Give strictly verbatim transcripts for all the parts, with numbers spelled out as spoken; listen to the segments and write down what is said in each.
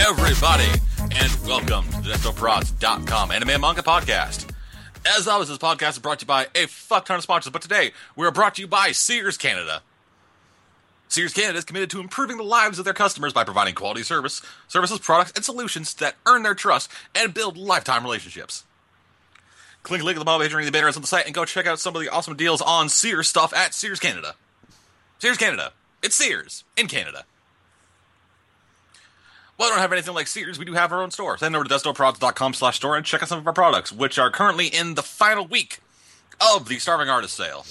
everybody, and welcome to the Destoprods dot com Anime and Manga Podcast. As always, this podcast is brought to you by a fuck ton of sponsors, but today we are brought to you by Sears Canada. Sears Canada is committed to improving the lives of their customers by providing quality service, services, products, and solutions that earn their trust and build lifetime relationships. Click the link in the bottom page during the banners on the site and go check out some of the awesome deals on Sears stuff at Sears Canada. Sears Canada. It's Sears in Canada. Well, I don't have anything like Sears. We do have our own store. So head over to Destoprods dot com slash store and check out some of our products, which are currently in the final week of the Starving Artist sale.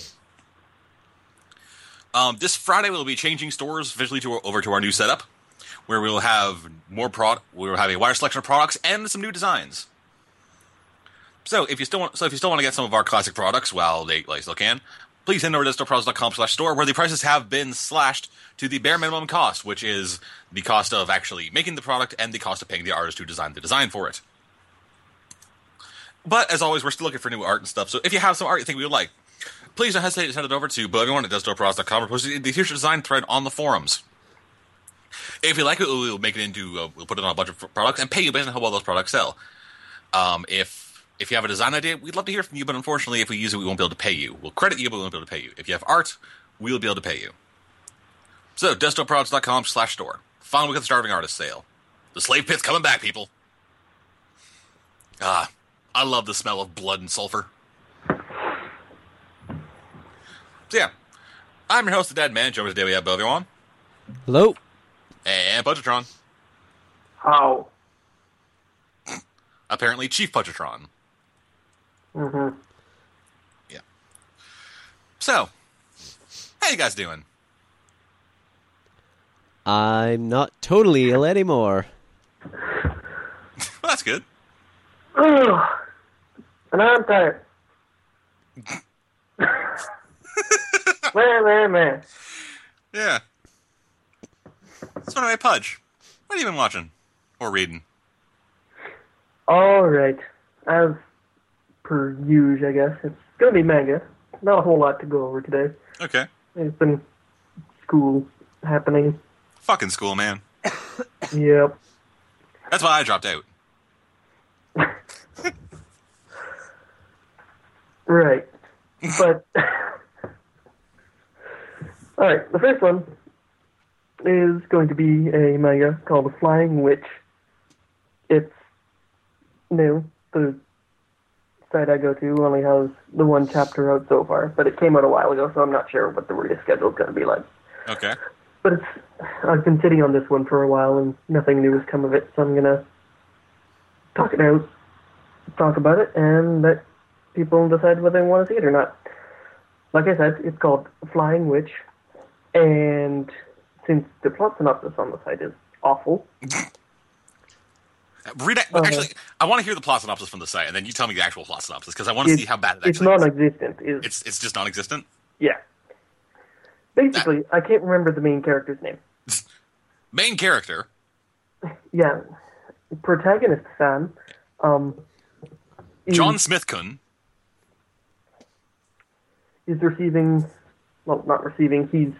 Um, this Friday, we'll be changing stores visually to, over to our new setup, where we'll have more prod. We'll have a wider selection of products and some new designs. So if you still want, so if you still want to get some of our classic products, while they like, still can, please head over to Destoprods dot com slash store, where the prices have been slashed to the bare minimum cost, which is the cost of actually making the product and the cost of paying the artist who designed the design for it. But as always, we're still looking for new art and stuff. So if you have some art you think we would like, please don't hesitate to send it over to everyone at Destoprods dot com or post it in the future design thread on the forums. If you like it, we'll make it into, uh, we'll put it on a bunch of products and pay you based on how well those products sell. Um, if If you have a design idea, we'd love to hear from you, but unfortunately, if we use it, we won't be able to pay you. We'll credit you, but we won't be able to pay you. If you have art, we'll be able to pay you. So, Destoprods dot com slash store. Final week of the Starving Artist sale. The slave pit's coming back, people. Ah, I love the smell of blood and sulfur. So, yeah. I'm your host, the Dead Man. Joe, today we have Belvion. Hello. And Pudgetron. How? Apparently, Chief Pudgetron. Mm-hmm. Yeah. So, how you guys doing? I'm not totally ill anymore. Well, that's good. Ugh. And I'm tired. man, man, man. Yeah. So anyway, Pudge, what have you been watching? Or reading? All right. As per usual, I guess. It's going to be manga. Not a whole lot to go over today. Okay. It's been school happening. Fucking school, man. Yep. That's why I dropped out. Right. But, alright, the first one is going to be a manga called The Flying Witch. It's new. The site I go to only has the one chapter out so far, but it came out a while ago, so I'm not sure what the release schedule is going to be like. Okay. But it's, I've been sitting on this one for a while, and nothing new has come of it, so I'm going to talk it out, talk about it, and let people decide whether they want to see it or not. Like I said, it's called Flying Witch, and since the plot synopsis on the site is awful... Read it. Uh, Actually, I want to hear the plot synopsis from the site, and then you tell me the actual plot synopsis, because I want to see how bad it it's actually is. non-existent. Is, It's it's just non-existent? yeah. Basically, I can't remember the main character's name. Main character? Yeah. Protagonist Sam. Um, is, John Smithkun. is receiving... Well, not receiving. He's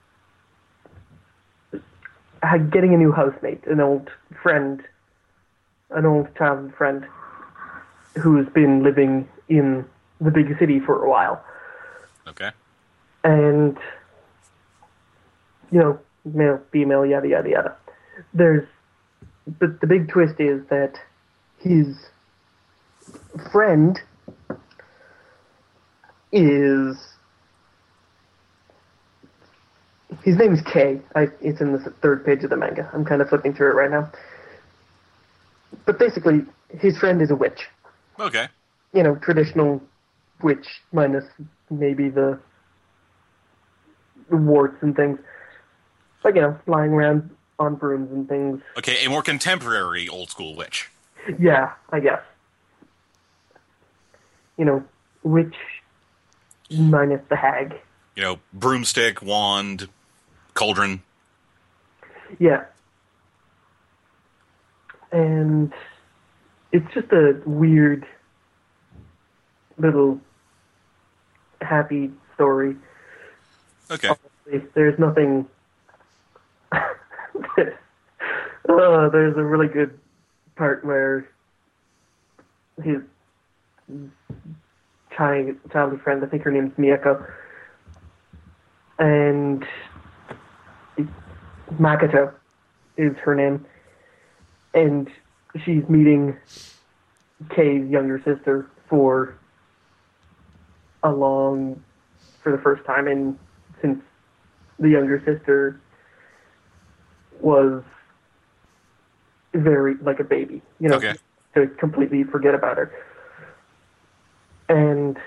uh, getting a new housemate, an old friend... an old childhood friend who's been living in the big city for a while. Okay. And, you know, male, female, yada, yada, yada. There's, but the big twist is that his friend is, his name is Kay. I, it's in the third page of the manga. I'm kind of flipping through it right now. But basically, his friend is a witch. Okay. You know, traditional witch, minus maybe the, the warts and things. But, you know, flying around on brooms and things. Okay, a more contemporary old-school witch. Yeah, I guess. You know, witch minus the hag. You know, broomstick, wand, cauldron. Yeah. And it's just a weird little happy story. Okay. Honestly, there's nothing Uh, there's a really good part where his child, childhood friend, I think her name's Miyako, and Makoto is her name, and she's meeting Kei's younger sister for a long, for the first time, and since the younger sister was very like a baby, you know, Okay. to completely forget about her. And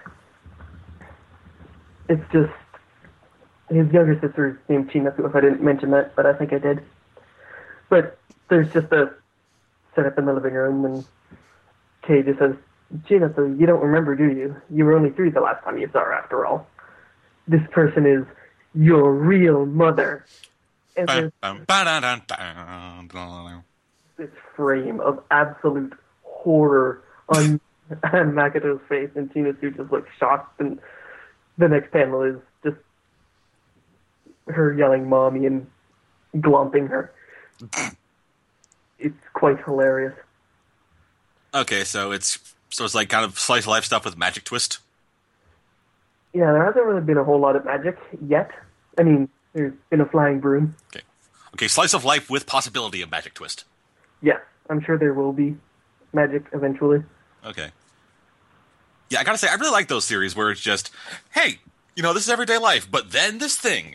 it's just, his younger sister's named Chinatsu, if I didn't mention that, but I think I did. But there's just a setup in the living room, and Kei just says, Chinatsu, you don't remember, do you? You were only three the last time you saw her, after all. This person is your real mother. And there's Bum, bum, ba-da-dun, dun, dun. this frame of absolute horror on on Makoto's face, and Chinatsu just looks shocked, and the next panel is just her yelling mommy and glomping her. It's quite hilarious. Okay, so it's so it's like kind of slice of life stuff with magic twist. Yeah, there hasn't really been a whole lot of magic yet. I mean, there's been a flying broom. Okay, okay, slice of life with possibility of magic twist. Yes, I'm sure there will be magic eventually. Okay. Yeah, I gotta say, I really like those series where it's just, hey, you know, this is everyday life, but then this thing.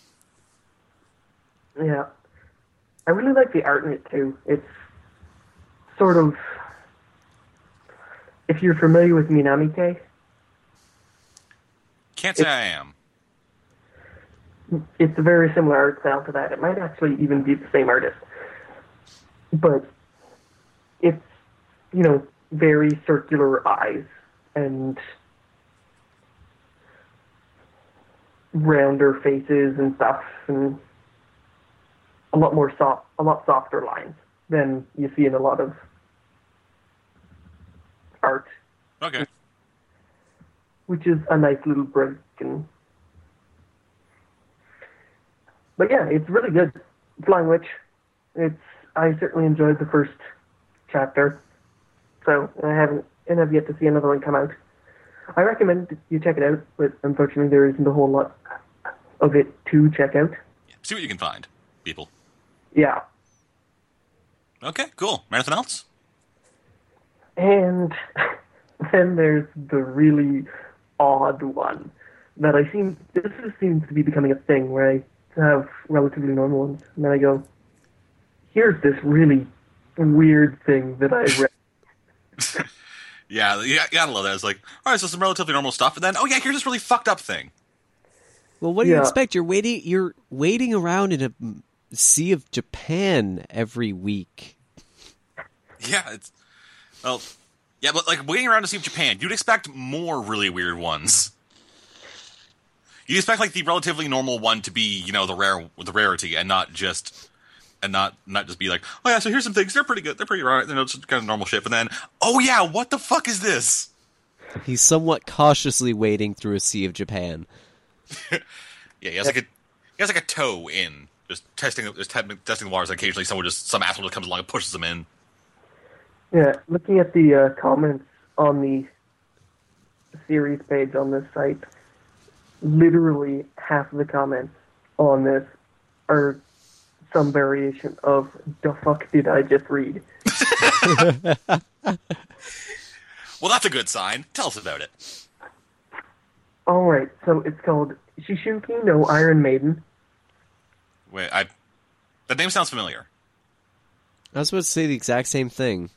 Yeah. I really like the art in it, too. It's sort of... If you're familiar with Minamike, Can't say I am. it's a very similar art style to that. It might actually even be the same artist. But it's, you know, very circular eyes and rounder faces and stuff, and a lot more soft, a lot softer lines than you see in a lot of art, Okay. which is a nice little break. And but yeah, it's really good. Flying Witch. It's I certainly enjoyed the first chapter, so I haven't and have yet to see another one come out. I recommend you check it out, but unfortunately there isn't a whole lot of it to check out. See what you can find, people. Yeah. Okay, cool. Anything else? And then there's the really odd one that I seem, this is- seems to be becoming a thing where I have relatively normal ones, and then I go, here's this really weird thing that I read. Yeah, you you gotta love that. It's like, all right, so some relatively normal stuff, and then, oh yeah, here's this really fucked up thing. Well, what do you Yeah. expect? You're waiting. You're waiting around in a sea of Japan every week. Yeah, it's well, yeah, but like waiting around to see Japan, you'd expect more really weird ones. You expect like the relatively normal one to be, you know, the rare, the rarity, and not just, and not not just be like, oh yeah, so here's some things. They're pretty good. They're pretty right. You know, it's kind of normal shit. But then, oh yeah, what the fuck is this? He's somewhat cautiously wading through a sea of Japan. Yeah, he has like a he has like a toe in, just testing, just te- testing the waters. And occasionally, someone just some asshole just comes along and pushes him in. Yeah, looking at the uh, comments on the series page on this site, literally half of the comments on this are some variation of "the fuck did I just read?" Well, that's a good sign. Tell us about it. All right, so it's called Shishuki no Iron Maiden. Wait, I that name sounds familiar. I was supposed to say the exact same thing.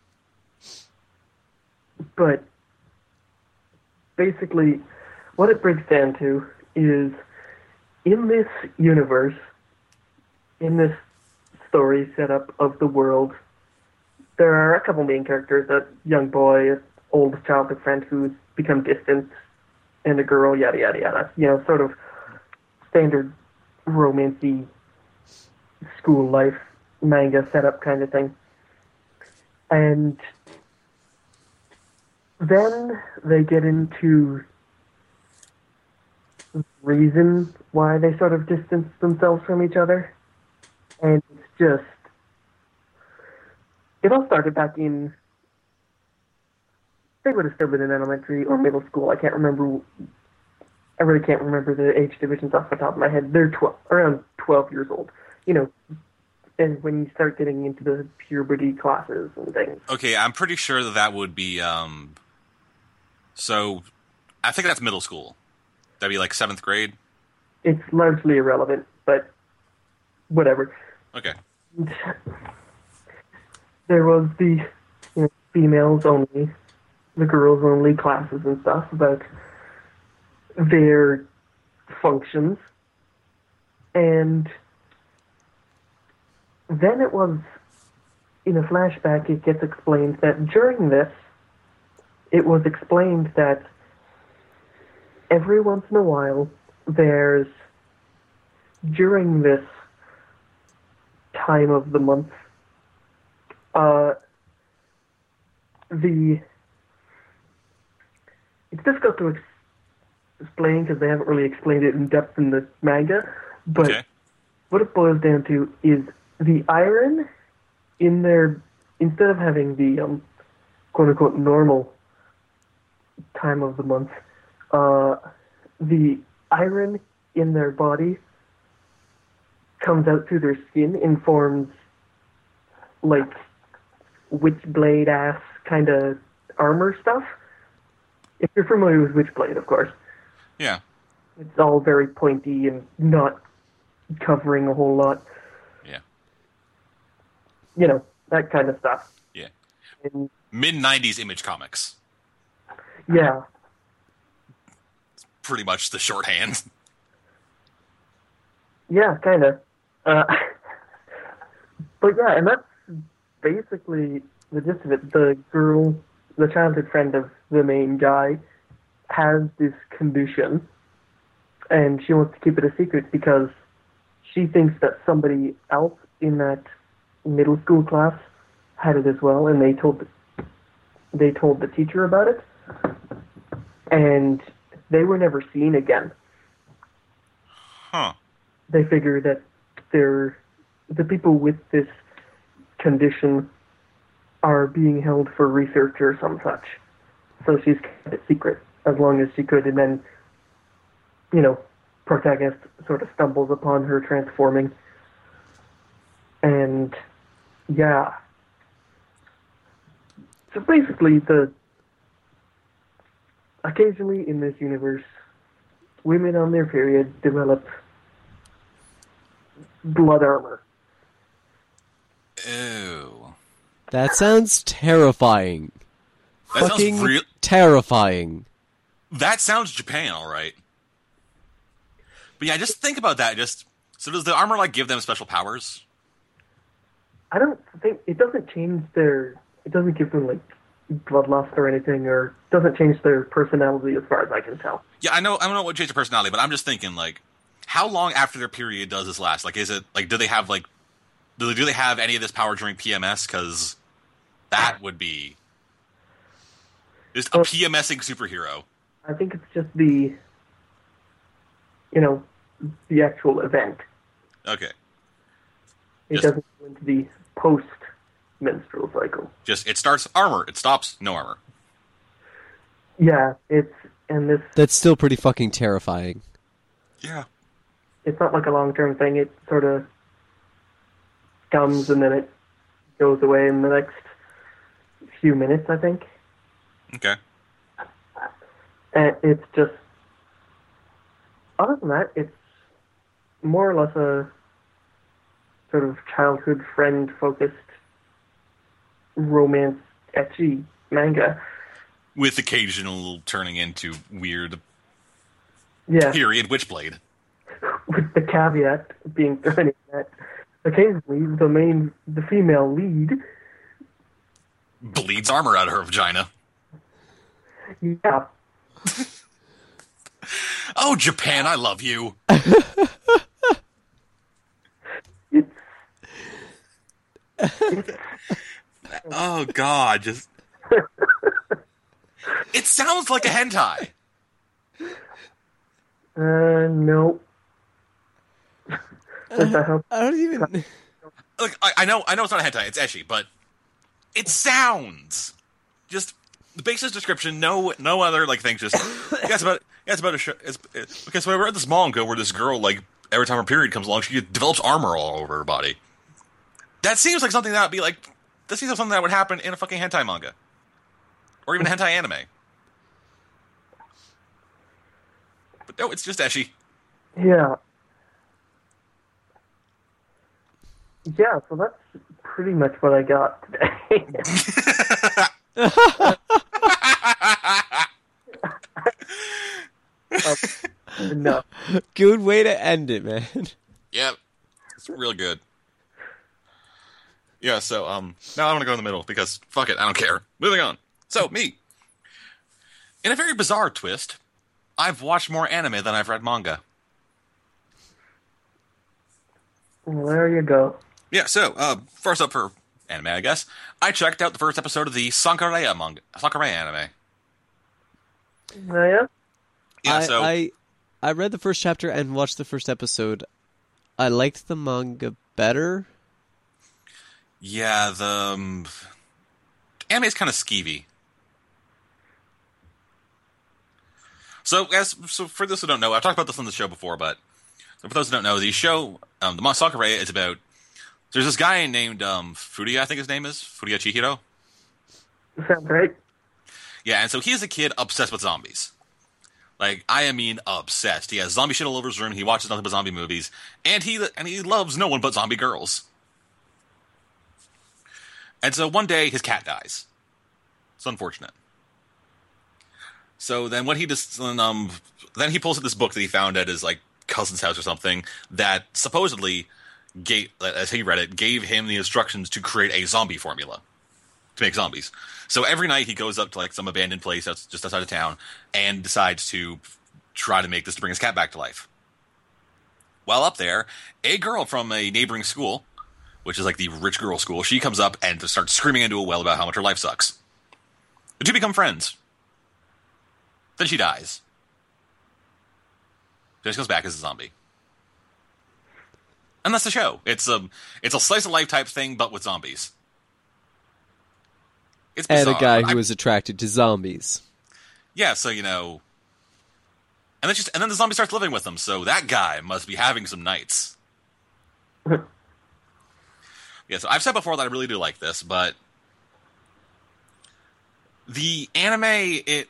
But basically, what it breaks down to is in this universe, in this story setup of the world, there are a couple main characters, a young boy, an old childhood friend who's become distant, and a girl, yada, yada, yada. You know, sort of standard romancy school life manga setup kind of thing. And then they get into the reason why they sort of distance themselves from each other. And it's just it all started back in, I would have still been in elementary or middle school. I can't remember. I really can't remember the age divisions off the top of my head. They're twelve, around twelve years old. You know, and when you start getting into the puberty classes and things. Okay, I'm pretty sure that that would be, um, so, I think that's middle school. That'd be like seventh grade? It's largely irrelevant, but whatever. Okay. There was the, you know, females only, the girls only classes and stuff about their functions, and then it was, in a flashback, it gets explained that during this, it was explained that every once in a while, there's, during this time of the month, uh, the, it's difficult to ex- explain because they haven't really explained it in depth in the manga, but Okay. what it boils down to is the iron in their, instead of having the um, quote-unquote normal time of the month, uh, the iron in their body comes out through their skin and forms like Witchblade ass kind of armor stuff. If you're familiar with Witchblade, of course. Yeah. It's all very pointy and not covering a whole lot. Yeah. You know, that kind of stuff. Yeah. And, mid nineties Image Comics. yeah. Pretty much the shorthand. Yeah, kind of. Uh, but yeah, and that's basically the gist of it. The girl, the childhood friend of the main guy, has this condition, and she wants to keep it a secret because she thinks that somebody else in that middle school class had it as well, and they told the, they told the teacher about it, and they were never seen again. Huh. They figure that they're, the people with this condition are being held for research or some such. So she's kept it secret as long as she could, and then, you know, protagonist sort of stumbles upon her transforming. And, yeah. So basically, the occasionally in this universe, women on their period develop blood armor. Ew. That sounds terrifying. That Fucking sounds real. terrifying. That sounds Japan, all right. But yeah, just think about that. Just so does the armor like give them special powers? I don't think it doesn't change their. It doesn't give them like bloodlust or anything, or doesn't change their personality as far as I can tell. Yeah, I know. I don't know what change their personality, but I'm just thinking like, how long after their period does this last? Like, is it like do they have like, do they do they have any of this power during P M S? Because that would be just a Well, PMSing superhero. I think it's just the, you know, the actual event. Okay, It Just- doesn't go into the post menstrual cycle. just it starts armor, it stops no armor. Yeah, it's and this. That's still pretty fucking terrifying. Yeah. It's not like a long term thing. It sort of comes and then it goes away in the next few minutes, I think. Okay. And it's just, other than that, it's more or less a sort of childhood friend focused romance ecchi manga. With occasional turning into weird Yeah, period Witchblade. with the caveat being thrown in that occasionally the main, the female lead, Bleeds armor out of her vagina. yeah, Oh, Japan, I love you. it's, it's Oh, God, just... It sounds like a hentai. uh, no. Does that help? I don't even. Like, I, I know I know it's not a hentai, it's ecchi, but it sounds just the basis description. No, no other like things. Just yeah, it's about yeah, it's about a show. It's, it, okay, so I read this manga where this girl like every time her period comes along, she develops armor all over her body. That seems like something that would be like. That seems like something that would happen in a fucking hentai manga, or even a hentai anime. But no, it's just ecchi. Yeah. Yeah, so that's pretty much what I got today. um, no. Good way to end it, man. Yep. It's real good. Yeah, so, um, now I want to go in the middle, because, fuck it, I don't care. Moving on. So, me. In a very bizarre twist, I've watched more anime than I've read manga. Well, there you go. Yeah, so, uh, first up for anime, I guess, I checked out the first episode of the Sankareya manga, Sankareya anime. Oh, yeah? Yeah, I, so... I, I read the first chapter and watched the first episode. I liked the manga better. Yeah, the um, anime is kind of skeevy. So, as so for those who don't know, I've talked about this on the show before, but for those who don't know, the show, um, the Sankareya is about. There's this guy named um, Furuya, I think his name is Furuya Chihiro. Sounds right. Yeah, and so he's a kid obsessed with zombies. Like, I mean, obsessed. He has zombie shit all over his room. He watches nothing but zombie movies, and he and he loves no one but zombie girls. And so one day, his cat dies. It's unfortunate. So then what he just, um, then he pulls out this book that he found at his, like, cousin's house or something that supposedly, gave, as he read it, gave him the instructions to create a zombie formula to make zombies. So every night he goes up to, like, some abandoned place that's just outside of town and decides to try to make this to bring his cat back to life. While up there, a girl from a neighboring school, which is like the rich girl school, she comes up and starts screaming into a well about how much her life sucks. The two become friends. Then she dies. Then she goes back as a zombie. And that's the show. It's a, it's a slice of life type thing, but with zombies. It's bizarre. And a guy who I, is attracted to zombies. Yeah, so, you know... And then, just, and then the zombie starts living with them, so that guy must be having some nights. Yeah, so I've said before that I really do like this, but the anime, it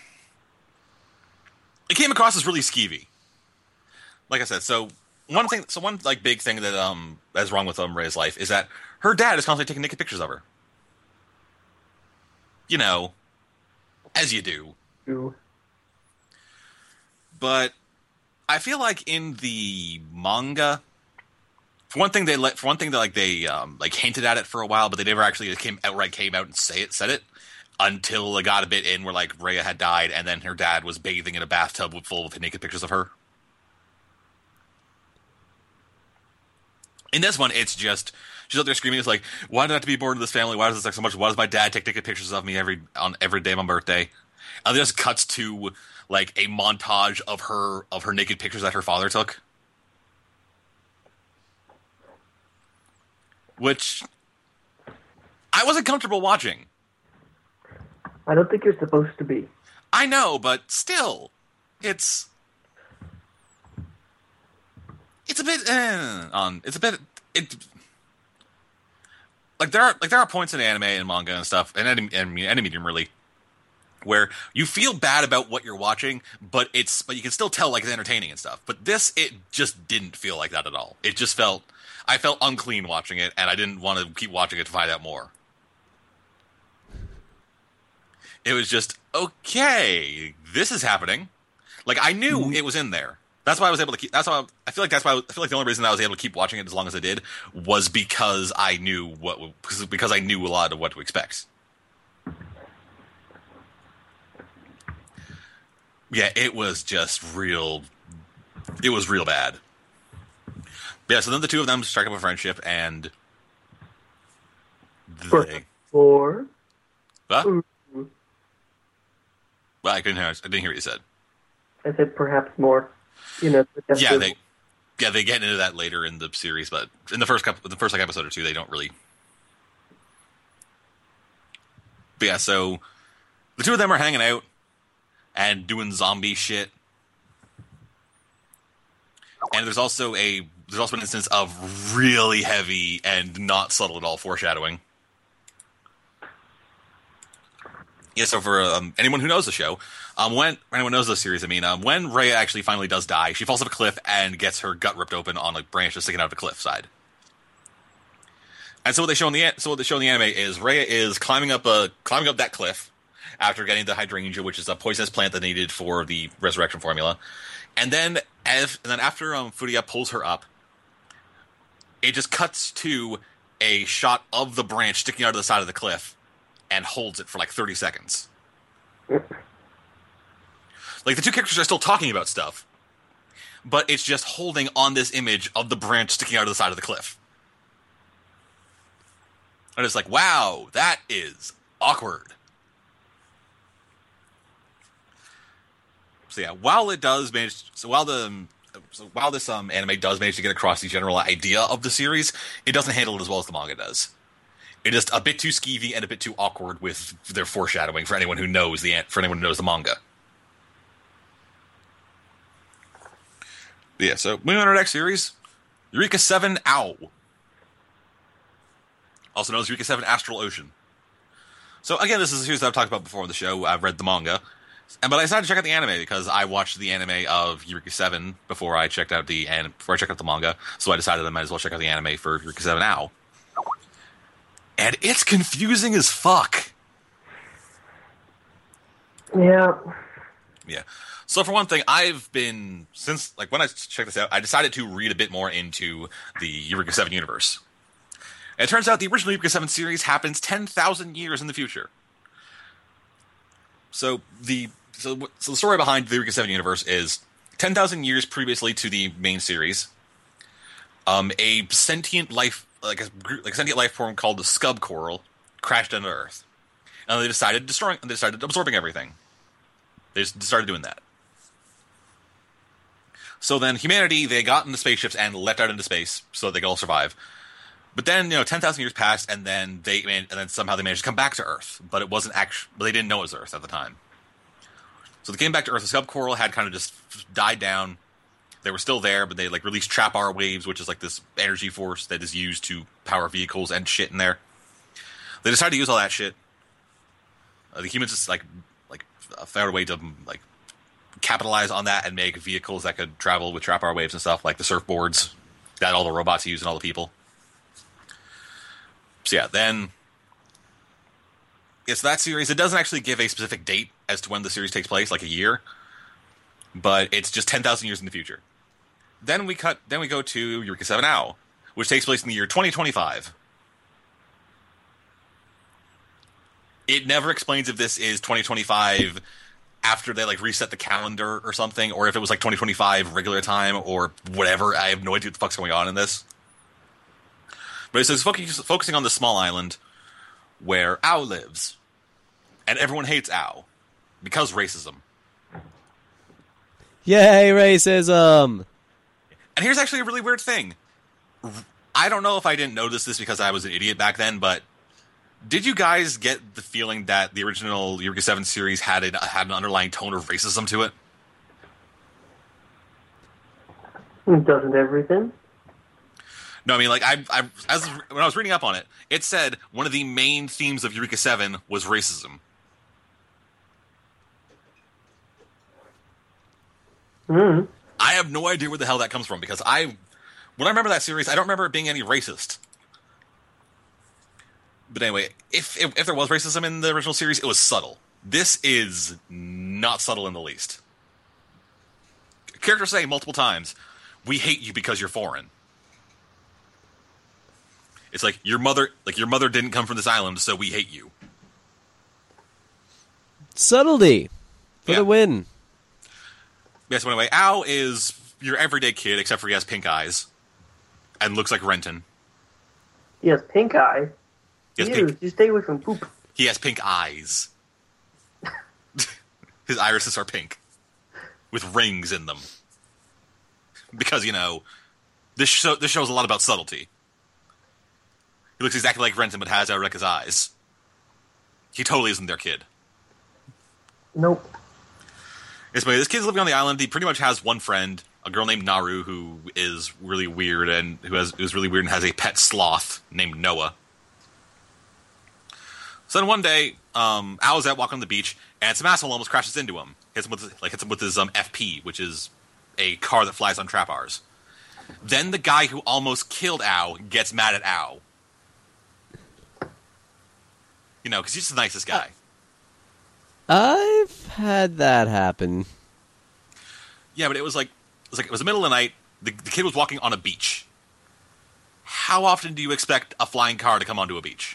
it came across as really skeevy. Like I said, so one thing, so one like big thing that um that's wrong with um Ray's life is that her dad is constantly taking naked pictures of her. You know, as you do. Ooh. But I feel like in the manga, for one thing, they let for one thing, they like they um, like hinted at it for a while, but they never actually came outright came out and say it, said it until it got a bit in where like Rhea had died, and then her dad was bathing in a bathtub full of naked pictures of her. In this one, it's just she's out there screaming. It's like, why did I have to be born to this family? Why does this suck so much? Why does my dad take naked pictures of me every on every day of my birthday? And then it just cuts to like a montage of her of her naked pictures that her father took. Which I wasn't comfortable watching. I don't think you're supposed to be. I know, but still, it's it's a bit eh, on. It's a bit it like there are like there are points in anime and manga and stuff, and any, any, any medium really, where you feel bad about what you're watching, but it's but you can still tell like it's entertaining and stuff. But this, it just didn't feel like that at all. It just felt. I felt unclean watching it, and I didn't want to keep watching it to find out more. It was just, okay, this is happening. Like, I knew mm-hmm. it was in there. That's why I was able to keep, that's why, I, I feel like that's why, I feel like the only reason I was able to keep watching it as long as I did was because I knew what, because, because I knew a lot of what to expect. Yeah, it was just real, it was real bad. Yeah, so then the two of them strike up a friendship, and they... Or... What? Well, I couldn't hear. I didn't hear what you said. I said perhaps more. You know. Yeah, they. Yeah, they get into that later in the series, but in the first couple, the first like episode or two, they don't really. But yeah, so the two of them are hanging out and doing zombie shit. And there's also a there's also an instance of really heavy and not subtle at all foreshadowing. Yeah, so for um, anyone who knows the show, um, when anyone knows the series, I mean, um, when Rhea actually finally does die, she falls off a cliff and gets her gut ripped open on a branch that's sticking out of the cliff side. And so what they show in the so what they show in the anime is Rhea is climbing up a climbing up that cliff after getting the hydrangea, which is a poisonous plant that needed for the resurrection formula. And then, as, and then after um, Furia pulls her up, it just cuts to a shot of the branch sticking out of the side of the cliff and holds it for like thirty seconds. Like, the two characters are still talking about stuff, but it's just holding on this image of the branch sticking out of the side of the cliff. And it's like, wow, that is awkward. So yeah, while it does manage, so while the, so while this um anime does manage to get across the general idea of the series, it doesn't handle it as well as the manga does. It's just a bit too skeevy and a bit too awkward with their foreshadowing for anyone who knows the for anyone who knows the manga. But yeah, so moving on to our next series, Eureka seven Ow, also known as Eureka seven Astral Ocean. So again, this is a series that I've talked about before on the show. I've read the manga. And, but I decided to check out the anime because I watched the anime of Eureka seven before I checked out the an- before I checked out the manga. So I decided I might as well check out the anime for Eureka seven Ow. And it's confusing as fuck. Yeah. Yeah. So for one thing, I've been since like when I checked this out, I decided to read a bit more into the Eureka seven universe. And it turns out the original Eureka seven series happens ten thousand years in the future. So the so, so the story behind the Eureka seven universe is ten thousand years previously to the main series. Um, a sentient life, like a like a sentient life form called the Scub Coral, crashed into Earth, and they decided destroying. They decided absorbing everything. They just started doing that. So then humanity, they got into spaceships and leapt out into space so they could all survive. But then, you know, ten thousand years passed, and then they and then somehow they managed to come back to Earth. But it wasn't actually, but they didn't know it was Earth at the time. So they came back to Earth. The Scub Coral had kind of just died down. They were still there, but they like released Trap-R waves, which is like this energy force that is used to power vehicles and shit in there. They decided to use all that shit. Uh, the humans just like like found a way to like capitalize on that and make vehicles that could travel with Trap-R waves and stuff, like the surfboards that all the robots use and all the people. So yeah, then it's that series. It doesn't actually give a specific date as to when the series takes place, like a year, but it's just ten thousand years in the future. Then we cut. Then we go to Eureka seven Ow, which takes place in the year twenty twenty-five. It never explains if this is twenty twenty-five after they like reset the calendar or something, or if it was like twenty twenty-five regular time or whatever. I have no idea what the fuck's going on in this. But it's focusing on the small island where Ow lives. And everyone hates Ow. Because racism. Yay, racism! And here's actually a really weird thing. I don't know if I didn't notice this because I was an idiot back then, but did you guys get the feeling that the original Eureka seven series had, a, had an underlying tone of racism to it? Doesn't everything? No, I mean, like, I, I, as when I was reading up on it, it said one of the main themes of Eureka seven was racism. Mm. I have no idea where the hell that comes from, because I, when I remember that series, I don't remember it being any racist. But anyway, if, if if there was racism in the original series, it was subtle. This is not subtle in the least. Characters say multiple times, "We hate you because you're foreign." It's like your mother, like your mother didn't come from this island, so we hate you. Subtlety for Yeah. the win. Yes. So anyway, Ow is your everyday kid, except for he has pink eyes and looks like Renton. He has pink eye. He has Ew, pink. just stay away from poop. He has pink eyes. His irises are pink with rings in them. Because you know, this show this shows a lot about subtlety. He looks exactly like Renton, but has Eureka's eyes. He totally isn't their kid. Nope. Anyway, this kid's living on the island. He pretty much has one friend, a girl named Naru, who is really weird and who has who's really weird and has a pet sloth named Noah. So then one day, um, Ao's out walking on the beach, and some asshole almost crashes into him. Hits him with like hits him with his um, F P, which is a car that flies on trapars. Then the guy who almost killed Ao gets mad at Ao. You know, because he's the nicest guy. I've had that happen. Yeah, but it was like it was like it was the middle of the night. The, the kid was walking on a beach. How often do you expect a flying car to come onto a beach?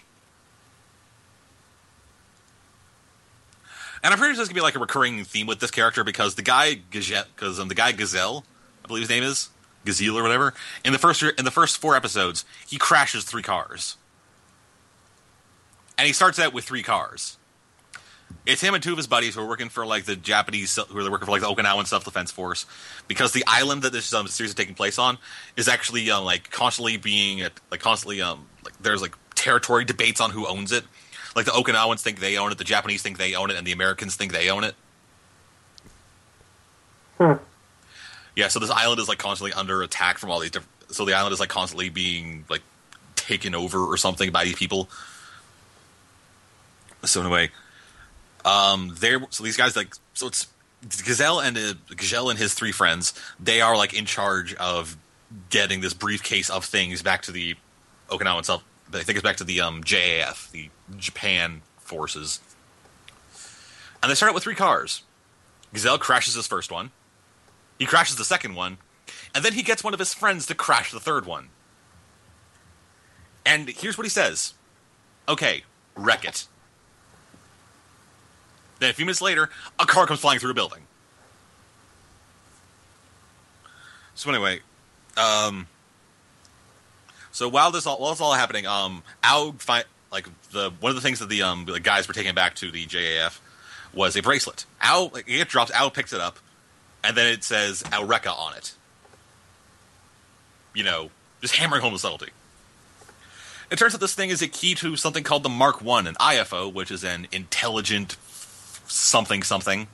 And I'm pretty sure this could be like a recurring theme with this character because the guy Gazelle, because um, the guy Gazelle, I believe his name is Gazelle or whatever. In the first in the first four episodes, he crashes three cars, and he starts out with three cars. It's him and two of his buddies who are working for like the Japanese, who are working for like the Okinawan Self-Defense Force, because the island that this um, series is taking place on is actually um, like constantly being like constantly um like there's like territory debates on who owns it. Like the Okinawans think they own it, the Japanese think they own it, and the Americans think they own it. Hmm. Yeah, so this island is like constantly under attack from all these different. So the island is like constantly being like taken over or something by these people. So anyway, um, they're so these guys like so it's Gazelle and uh, Gazelle and his three friends. They are like in charge of getting this briefcase of things back to the Okinawan self. I think it's back to the um, J A F, the Japan forces. And they start out with three cars. Gazelle crashes his first one. He crashes the second one. And then he gets one of his friends to crash the third one. And here's what he says. Okay, wreck it. Then a few minutes later, a car comes flying through a building. So anyway, um... So while this all while this all happening, um, Ao fi- like the one of the things that the um the guys were taking back to the J A F was a bracelet. Ao like, it drops. Ao picks it up, and then it says Eureka on it. You know, just hammering home the subtlety. It turns out this thing is a key to something called the Mark One, an I F O, which is an intelligent something something.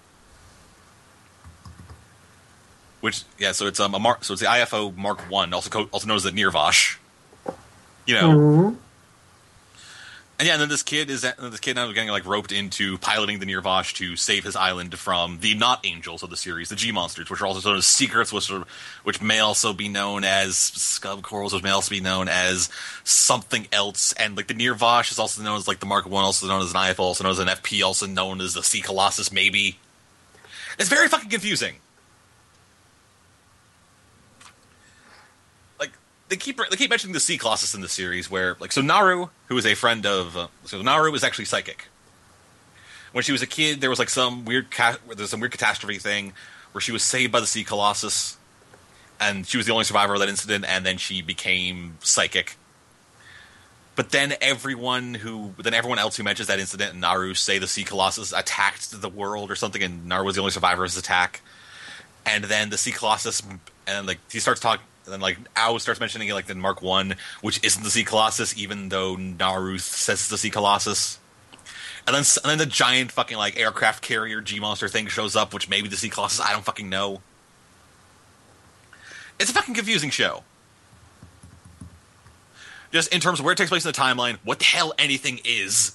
Which yeah, so it's um a mark. So it's the I F O Mark One, also co- also known as the Nirvash. You know, Mm-hmm. and yeah, and then this kid is and then this kid now getting like roped into piloting the Nirvash to save his island from the not angels of the series, the G monsters, which are also known as secrets, which are, which may also be known as scub corals, which may also be known as something else, and like the Nirvash is also known as like the Mark One, also known as an I F O, also known as an F P, also known as the Sea Colossus, maybe. It's very fucking confusing. They keep they keep mentioning the Sea Colossus in the series, where like so Naru, who is a friend of uh, so Naru is actually psychic. When she was a kid, there was like some weird ca- there's some weird catastrophe thing where she was saved by the Sea Colossus, and she was the only survivor of that incident, and then she became psychic. But then everyone who then everyone else who mentions that incident and Naru say the Sea Colossus attacked the world or something, and Naru was the only survivor of his attack. And then the Sea Colossus and like he starts talking. And then, like, Ao starts mentioning it, like, the Mark One, which isn't the Sea Colossus, even though Naru says it's the Sea Colossus. And then, and then the giant fucking, like, aircraft carrier G-Monster thing shows up, which may be the Sea Colossus. I don't fucking know. It's a fucking confusing show. Just in terms of where it takes place in the timeline, what the hell anything is.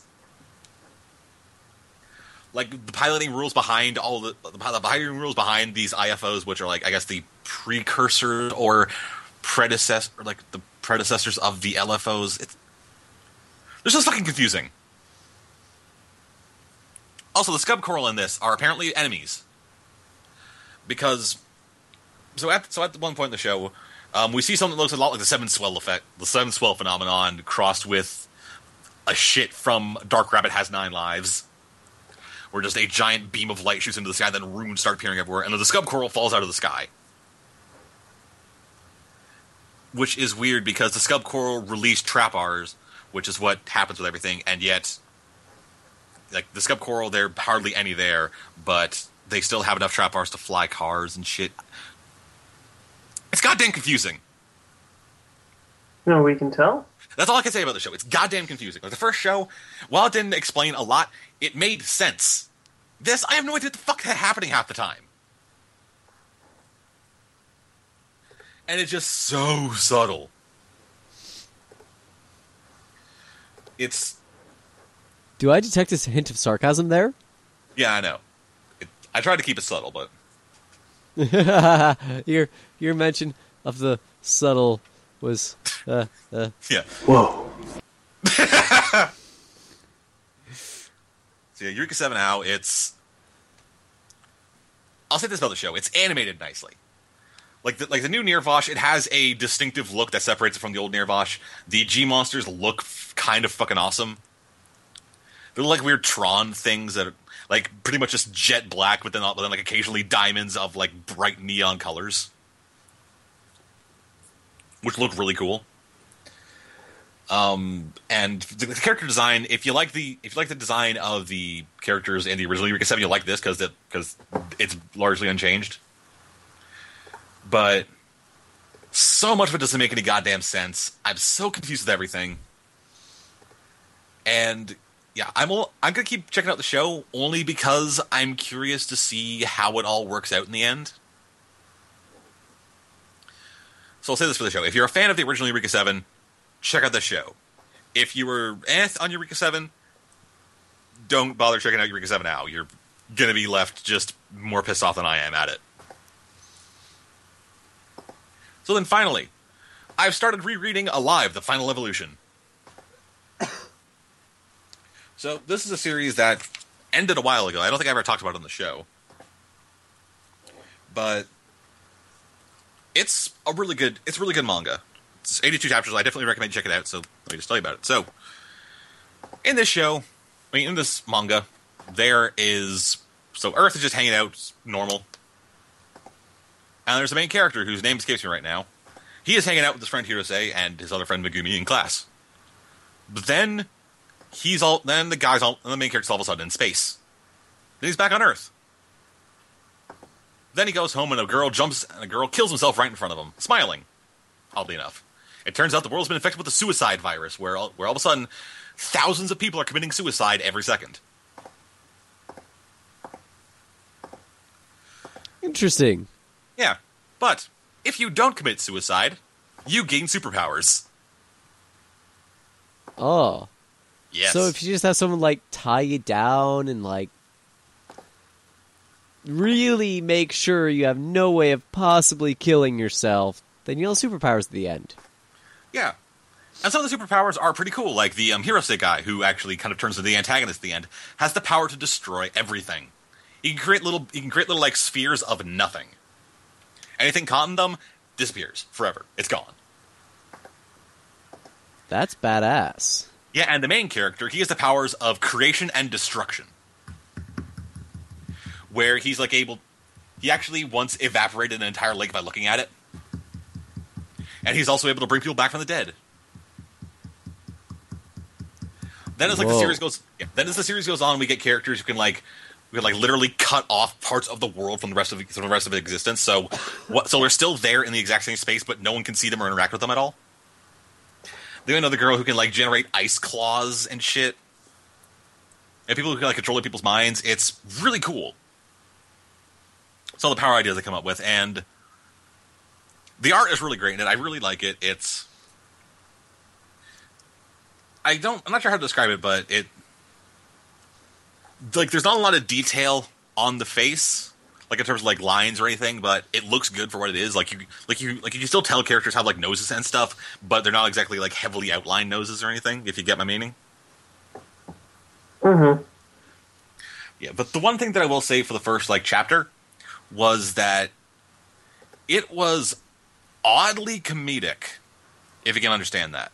Like, the piloting rules behind all the... The piloting rules behind these I F Os, which are, like, I guess the precursors or predecessor, or like the predecessors of the L F Os. It's, this is fucking confusing. Also, the scub coral in this are apparently enemies because so at so at one point in the show, um, we see something that looks a lot like the Seven Swell effect, the Seven Swell phenomenon crossed with a shit from Dark Rabbit Has Nine Lives. Where just a giant beam of light shoots into the sky, then runes start appearing everywhere, and then the scub coral falls out of the sky. Which is weird, because the scub coral released trapars, which is what happens with everything, and yet, like, the scub coral, there are hardly any there, but they still have enough trapars to fly cars and shit. It's goddamn confusing. No, we can tell. That's all I can say about the show. It's goddamn confusing. Like the first show, while it didn't explain a lot, it made sense. This, I have no idea what the fuck is happening half the time. And it's just so subtle. It's... Do I detect a hint of sarcasm there? Yeah, I know. It, I tried to keep it subtle, but... your your mention of the subtle was... Uh, uh. Yeah. Whoa. So yeah, Eureka seven now, it's... I'll say this about the show. It's animated nicely. Like the, like the new Nirvash, it has a distinctive look that separates it from the old Nirvash. The G-monsters look f- kind of fucking awesome. They're like weird Tron things that are like pretty much just jet black, but then, but then like occasionally diamonds of like bright neon colors, which look really cool. Um, and the, the character design, if you like the if you like the design of the characters in the original Eureka seven, you'll like this because because it's largely unchanged. But so much of it doesn't make any goddamn sense. I'm so confused with everything. And yeah, I'm all, I'm gonna keep checking out the show only because I'm curious to see how it all works out in the end. So I'll say this for the show: if you're a fan of the original Eureka seven, check out the show. If you were eh on Eureka seven, don't bother checking out Eureka seven now. You're gonna be left just more pissed off than I am at it. So then finally, I've started rereading Alive, The Final Evolution. So this is a series that ended a while ago. I don't think I ever talked about it on the show. But it's a really good it's a really good manga. It's eighty-two chapters. I definitely recommend you check it out, so let me just tell you about it. So in this show, I mean in this manga, there is so Earth is just hanging out normal. And there's a main character whose name escapes me right now. He is hanging out with his friend Hirose and his other friend Megumi in class. But then he's all then the guy's all the main character's all of a sudden in space. Then he's back on Earth. Then he goes home and a girl jumps and a girl kills himself right in front of him, smiling. Oddly enough. It turns out the world's been infected with the suicide virus, where all, where all of a sudden thousands of people are committing suicide every second. Interesting. Yeah, but if you don't commit suicide, you gain superpowers. Oh. Yes. So if you just have someone, like, tie you down and, like, really make sure you have no way of possibly killing yourself, then you'll have superpowers at the end. Yeah. And some of the superpowers are pretty cool, like the um, Hirose guy, who actually kind of turns into the antagonist at the end, has the power to destroy everything. He can create little, he can create little, like, spheres of nothing. Anything caught in them disappears forever. It's gone. That's badass. Yeah, and the main character, he has the powers of creation and destruction. Where he's like able... He actually once evaporated an entire lake by looking at it. And he's also able to bring people back from the dead. Then as like the series goes... Yeah, then as the series goes on, we get characters who can like... We like literally cut off parts of the world from the rest of from the rest of existence. So, what? So we're still there in the exact same space, but no one can see them or interact with them at all. Then another girl who can like generate ice claws and shit, and people who can like control people's minds. It's really cool. So the power ideas they come up with, and the art is really great, and I really like it. It's I don't. I'm not sure how to describe it, but it. Like, there's not a lot of detail on the face, like in terms of like lines or anything, but it looks good for what it is. Like you, like you, like you can still tell characters have like noses and stuff, but they're not exactly like heavily outlined noses or anything. If you get my meaning. Mm-hmm. Yeah, but the one thing that I will say for the first like chapter was that it was oddly comedic, if you can understand that.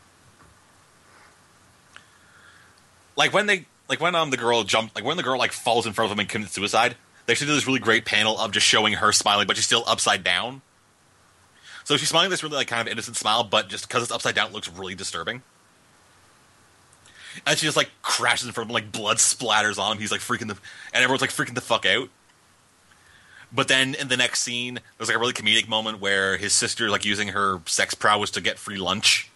Like when they. Like, when um the girl jumped... Like, when the girl, like, falls in front of him and commits suicide, they actually do this really great panel of just showing her smiling, but she's still upside down. So she's smiling this really, like, kind of innocent smile, but just because it's upside down, it looks really disturbing. And she just, like, crashes in front of him, like, blood splatters on him. He's, like, freaking the... And everyone's, like, freaking the fuck out. But then in the next scene, there's like a really comedic moment where his sister like using her sex prowess to get free lunch.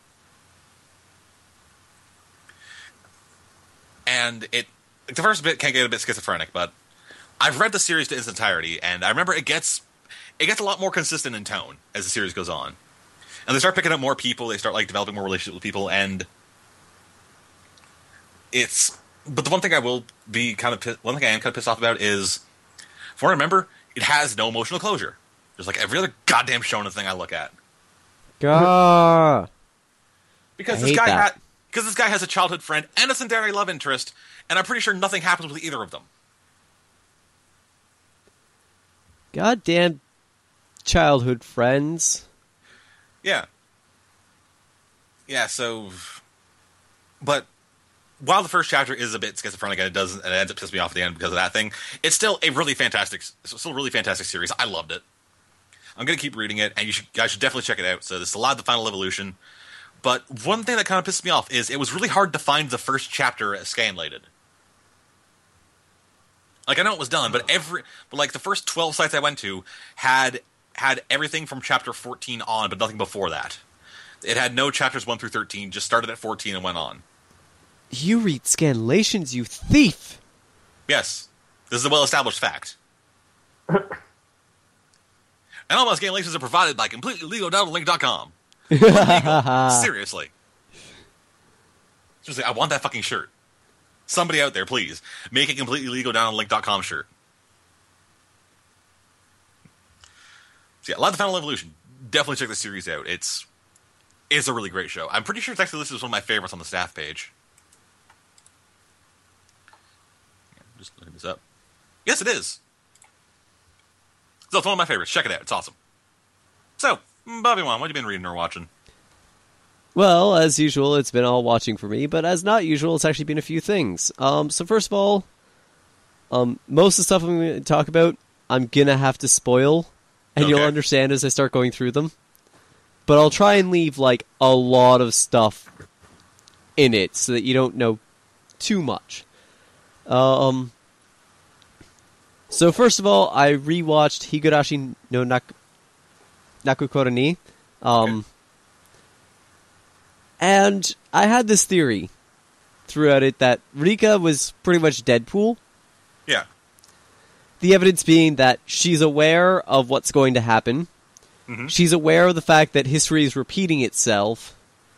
And it, like, the first bit can get a bit schizophrenic, but I've read the series to its entirety, and I remember it gets it gets a lot more consistent in tone as the series goes on. And they start picking up more people, they start like developing more relationships with people, and it's. But the one thing I will be kind of one thing I am kind of pissed off about is, from what I remember, it has no emotional closure. Just like every other goddamn shonen thing I look at. Gah. Because I this hate guy that. had, because this guy has a childhood friend and a tsundere love interest, and I'm pretty sure nothing happens with either of them. Goddamn childhood friends. Yeah. Yeah, so... But while the first chapter is a bit schizophrenic and it does and it ends up pissing me off at the end because of that thing, it's still a really fantastic it's still a really fantastic series. I loved it. I'm going to keep reading it, and you should, guys should definitely check it out. So this is Alad: The Final Evolution. But one thing that kind of pissed me off is it was really hard to find the first chapter scanlated. Like, I know it was done, but every but like the first twelve sites I went to had had everything from chapter fourteen on, but nothing before that. It had no chapters one through thirteen, just started at fourteen and went on. You read scanlations, you thief! Yes. This is a well-established fact. And all my scanlations are provided by completely legal download link dot com. Seriously. Seriously, I want that fucking shirt. Somebody out there, please, make a completely legal download link dot com shirt. So yeah, Alad: The Final Evolution. Definitely check this series out. It's it's a really great show. I'm pretty sure it's actually listed as one of my favorites on the staff page. Yeah, just looking this up. Yes, it is. So it's one of my favorites. Check it out. It's awesome. So, Bobby Wan, what have you been reading or watching? Well, as usual, it's been all watching for me, but as not usual, it's actually been a few things. Um, so first of all, um, most of the stuff I'm going to talk about, I'm going to have to spoil, and Okay. you'll understand as I start going through them. But I'll try and leave, like, a lot of stuff in it so that you don't know too much. Um, so first of all, I rewatched Higurashi no Nak- Nakukoro ni. Um, Okay. And I had this theory throughout it that Rika was pretty much Deadpool. Yeah. The evidence being that she's aware of what's going to happen. Mm-hmm. She's aware of the fact that history is repeating itself.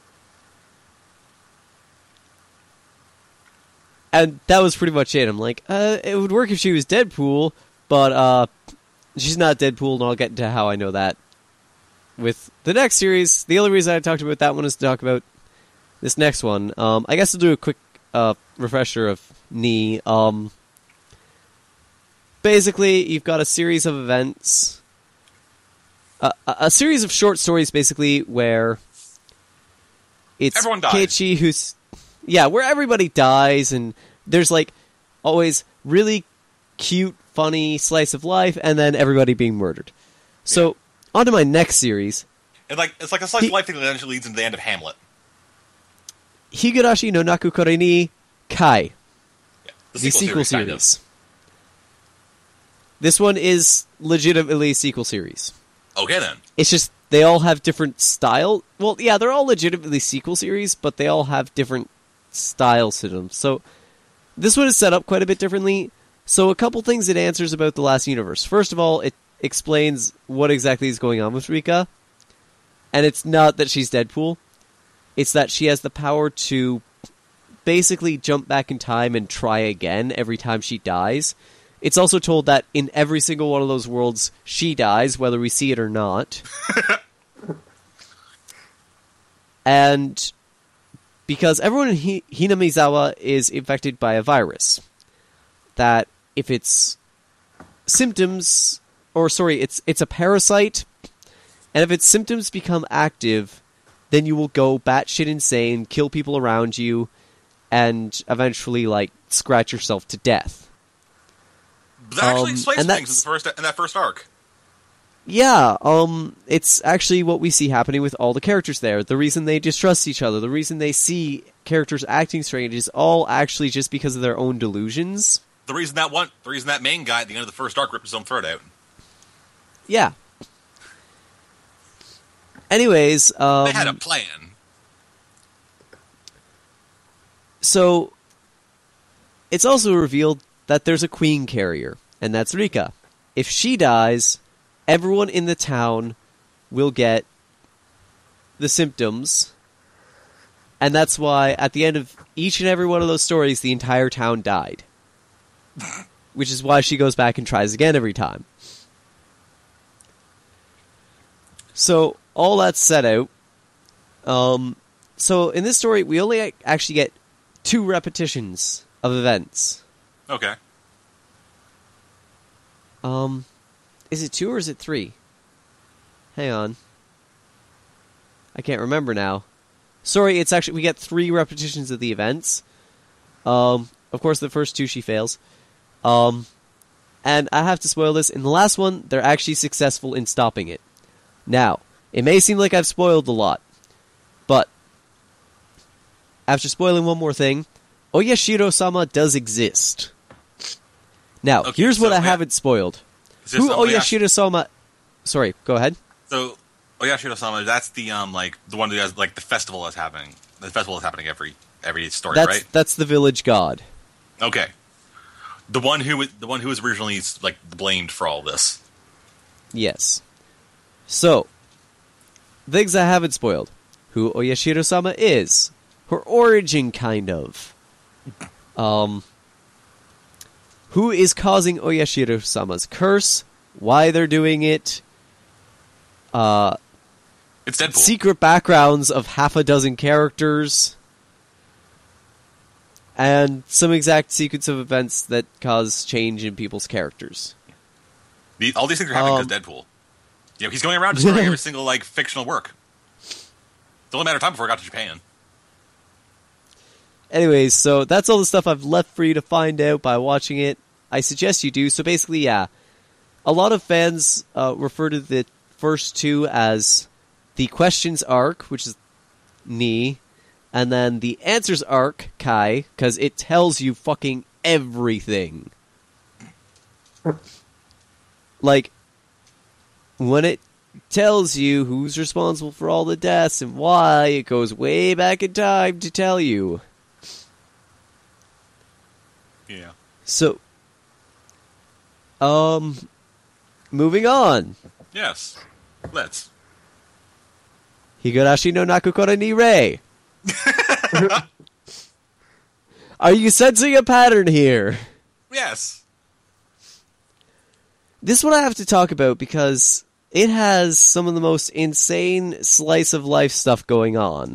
And that was pretty much it. I'm like, uh, it would work if she was Deadpool, but uh, she's not Deadpool, and I'll get into how I know that with the next series. The only reason I talked about that one is to talk about this next one. Um, I guess I'll do a quick uh, refresher of Ni. Um, basically, you've got a series of events, uh, a, a series of short stories, basically, where it's Everyone dies. Keiichi who's yeah, where everybody dies, and there's like always really cute, funny slice of life, and then everybody being murdered. So, on to my next series. It's like it's like a slice He- of life thing that eventually leads into the end of Hamlet. Higurashi no Nakukoro ni Kai, Yeah. the sequel kind of. series. This one is legitimately a sequel series. Okay then. It's just they all have different style. Well, yeah, they're all legitimately sequel series, but they all have different styles to them. So this one is set up quite a bit differently. So a couple things it answers about the last universe. First of all, it explains what exactly is going on with Rika. And it's not that she's Deadpool. It's that she has the power to basically jump back in time and try again every time she dies. It's also told that in every single one of those worlds, she dies, whether we see it or not. And because everyone in Hi- Hinamizawa is infected by a virus, that if it's symptoms, or sorry, it's it's a parasite, and if its symptoms become active, then you will go batshit insane, kill people around you, and eventually, like, scratch yourself to death. But that actually Um, explains and things in, that's- the first, in that first arc. Yeah, um, it's actually what we see happening with all the characters there. The reason they distrust each other, the reason they see characters acting strange is all actually just because of their own delusions. The reason that one, the reason that main guy at the end of the first arc ripped his own throat out. Yeah. Anyways, um, They had a plan. So, it's also revealed that there's a queen carrier, and that's Rika. If she dies, everyone in the town will get the symptoms, and that's why at the end of each and every one of those stories, the entire town died. Which is why she goes back and tries again every time. So, all that's set out. Um, so, in this story, we only actually get two repetitions of events. Okay. Um, is it two or is it three? Hang on. I can't remember now. Sorry, it's actually, we get three repetitions of the events. Um, of course, the first two she fails. Um, and I have to spoil this. In the last one, they're actually successful in stopping it. Now, it may seem like I've spoiled a lot, but after spoiling one more thing, Oyashiro-sama does exist. Now, Okay, here's what so, I yeah. haven't spoiled. Is this Who Oyash- Oyashiro-sama... Sorry, go ahead. So, Oyashiro-sama, that's the um like the one who has like the festival that's happening. The festival is happening every every story, That's right? that's the village god. Okay. The one who was the one who was originally like blamed for all this. Yes. So, things I haven't spoiled. Who Oyashiro-sama is. Her origin, kind of. Um, who is causing Oyashiro-sama's curse? Why they're doing it? Uh, It's Deadpool. secret backgrounds of half a dozen characters. And some exact sequence of events that cause change in people's characters. The, all these things are happening Um, because Deadpool. You know, he's going around destroying every single like fictional work. It's only a matter of time before it got to Japan. Anyways, so that's all the stuff I've left for you to find out by watching it. I suggest you do. So basically, yeah, a lot of fans uh, refer to the first two as the questions arc, which is Ni, and then the answers arc, Kai, because it tells you fucking everything. Like, when it tells you who's responsible for all the deaths and why, it goes way back in time to tell you. Yeah. So, um, moving on. Yes. Let's. Higurashi no Nakukora ni Rei. Are you sensing a pattern here? Yes. This one I have to talk about because it has some of the most insane slice of life stuff going on.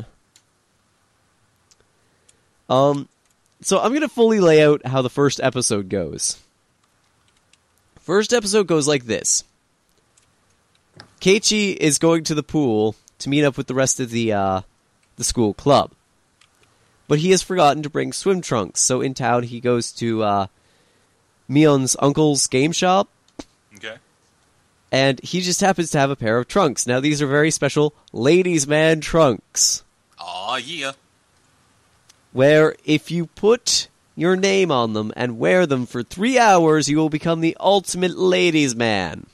Um, so I'm going to fully lay out how the first episode goes. First episode goes like this. Keiichi is going to the pool to meet up with the rest of the, uh, the school club. But he has forgotten to bring swim trunks, so in town he goes to, uh, Mion's uncle's game shop, Okay. and he just happens to have a pair of trunks. Now, these are very special ladies' man trunks, Aw, yeah. where if you put your name on them and wear them for three hours, you will become the ultimate ladies' man.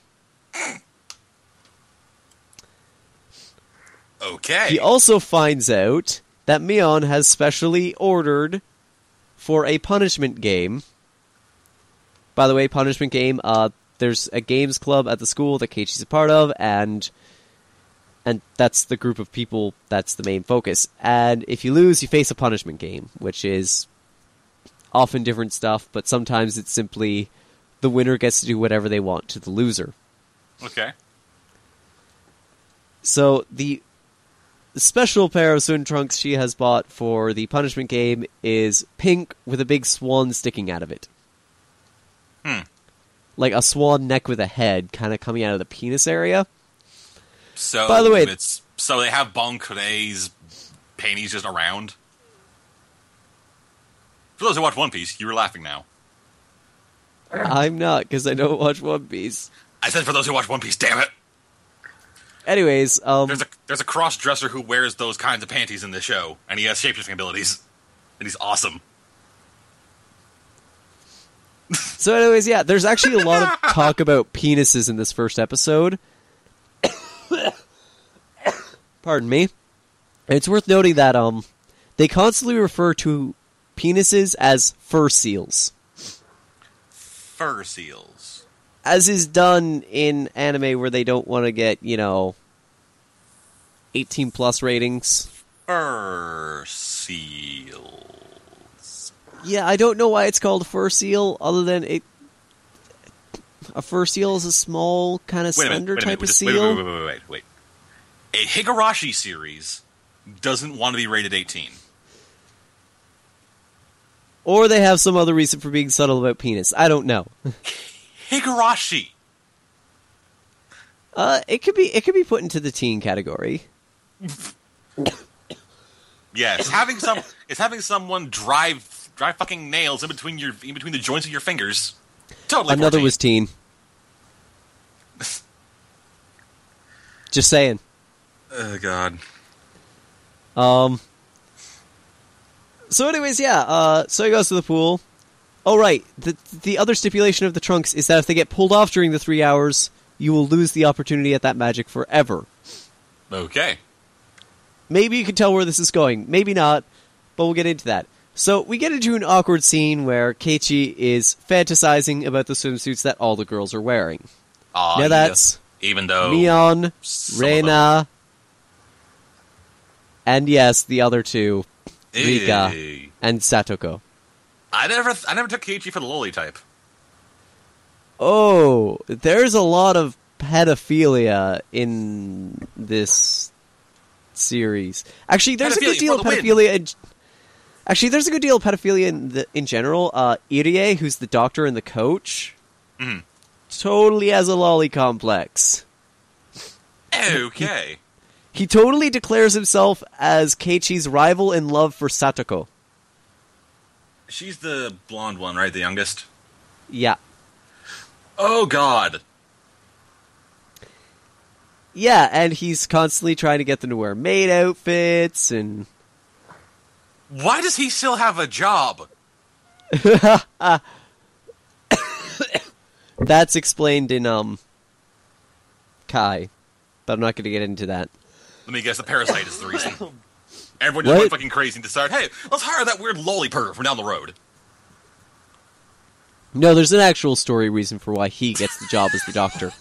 Okay. He also finds out that Mion has specially ordered for a punishment game. By the way, punishment game, uh, there's a games club at the school that Keiichi's a part of, and and that's the group of people that's the main focus. And if you lose, you face a punishment game, which is often different stuff, but sometimes it's simply the winner gets to do whatever they want to the loser. Okay. So the special pair of swim trunks she has bought for the punishment game is pink with a big swan sticking out of it. Hmm. Like a swan neck with a head kind of coming out of the penis area. So, By the way- it's so they have Bon Kurei's panties just around. For those who watch One Piece, you were laughing now. I'm not, because I don't watch One Piece. I said for those who watch One Piece, damn it. Anyways, um, There's a there's a cross dresser who wears those kinds of panties in this show, and he has shapeshifting abilities, and he's awesome. So anyways, yeah, there's actually a lot of talk about penises in this first episode. Pardon me. It's worth noting that um, they constantly refer to penises as fur seals. Fur seals. As is done in anime where they don't want to get, you know, eighteen plus ratings. Fur seals. Yeah, I don't know why it's called a fur seal, other than it. A fur seal is a small, kind of Wait a minute, slender wait a minute, type of just- seal. Wait, wait, wait, wait, wait, wait. A Higurashi series doesn't want to be rated eighteen. Or they have some other reason for being subtle about penis. I don't know. Higurashi. Uh, it could be it could be put into the teen category. Yes, having some it's having someone drive drive fucking nails in between your in between the joints of your fingers. Totally. Another fourteen. was teen. Just saying. Oh god. Um. So, anyways, yeah. Uh, so he goes to the pool. Oh, right. The the other stipulation of the trunks is that if they get pulled off during the three hours, you will lose the opportunity at that magic forever. Okay. Maybe you can tell where this is going. Maybe not, but we'll get into that. So we get into an awkward scene where Keiichi is fantasizing about the swimsuits that all the girls are wearing. Uh, now that's even though Mion, some of Reina, and yes, the other two, them- Rika, Ew. and Satoko. I never I never took Keiichi for the loli type. Oh, there's a lot of pedophilia in this series. Actually, there's a good Pedophilia deal of for the win. pedophilia. In, actually, there's a good deal of pedophilia in the, in general. Uh, Irie, who's the doctor and the coach, Mhm. totally has a lolly complex. Okay. He totally declares himself as Keiichi's rival in love for Satoko. She's the blonde one, right? The youngest. Yeah. Oh god. Yeah, and he's constantly trying to get them to wear maid outfits and... Why does he still have a job? That's explained in, um... Kai. But I'm not going to get into that. Let me guess, the parasite is the reason. Everyone just What? went fucking crazy and decided, hey, let's hire that weird lolly pervert from down the road. No, there's an actual story reason for why he gets the job as the doctor.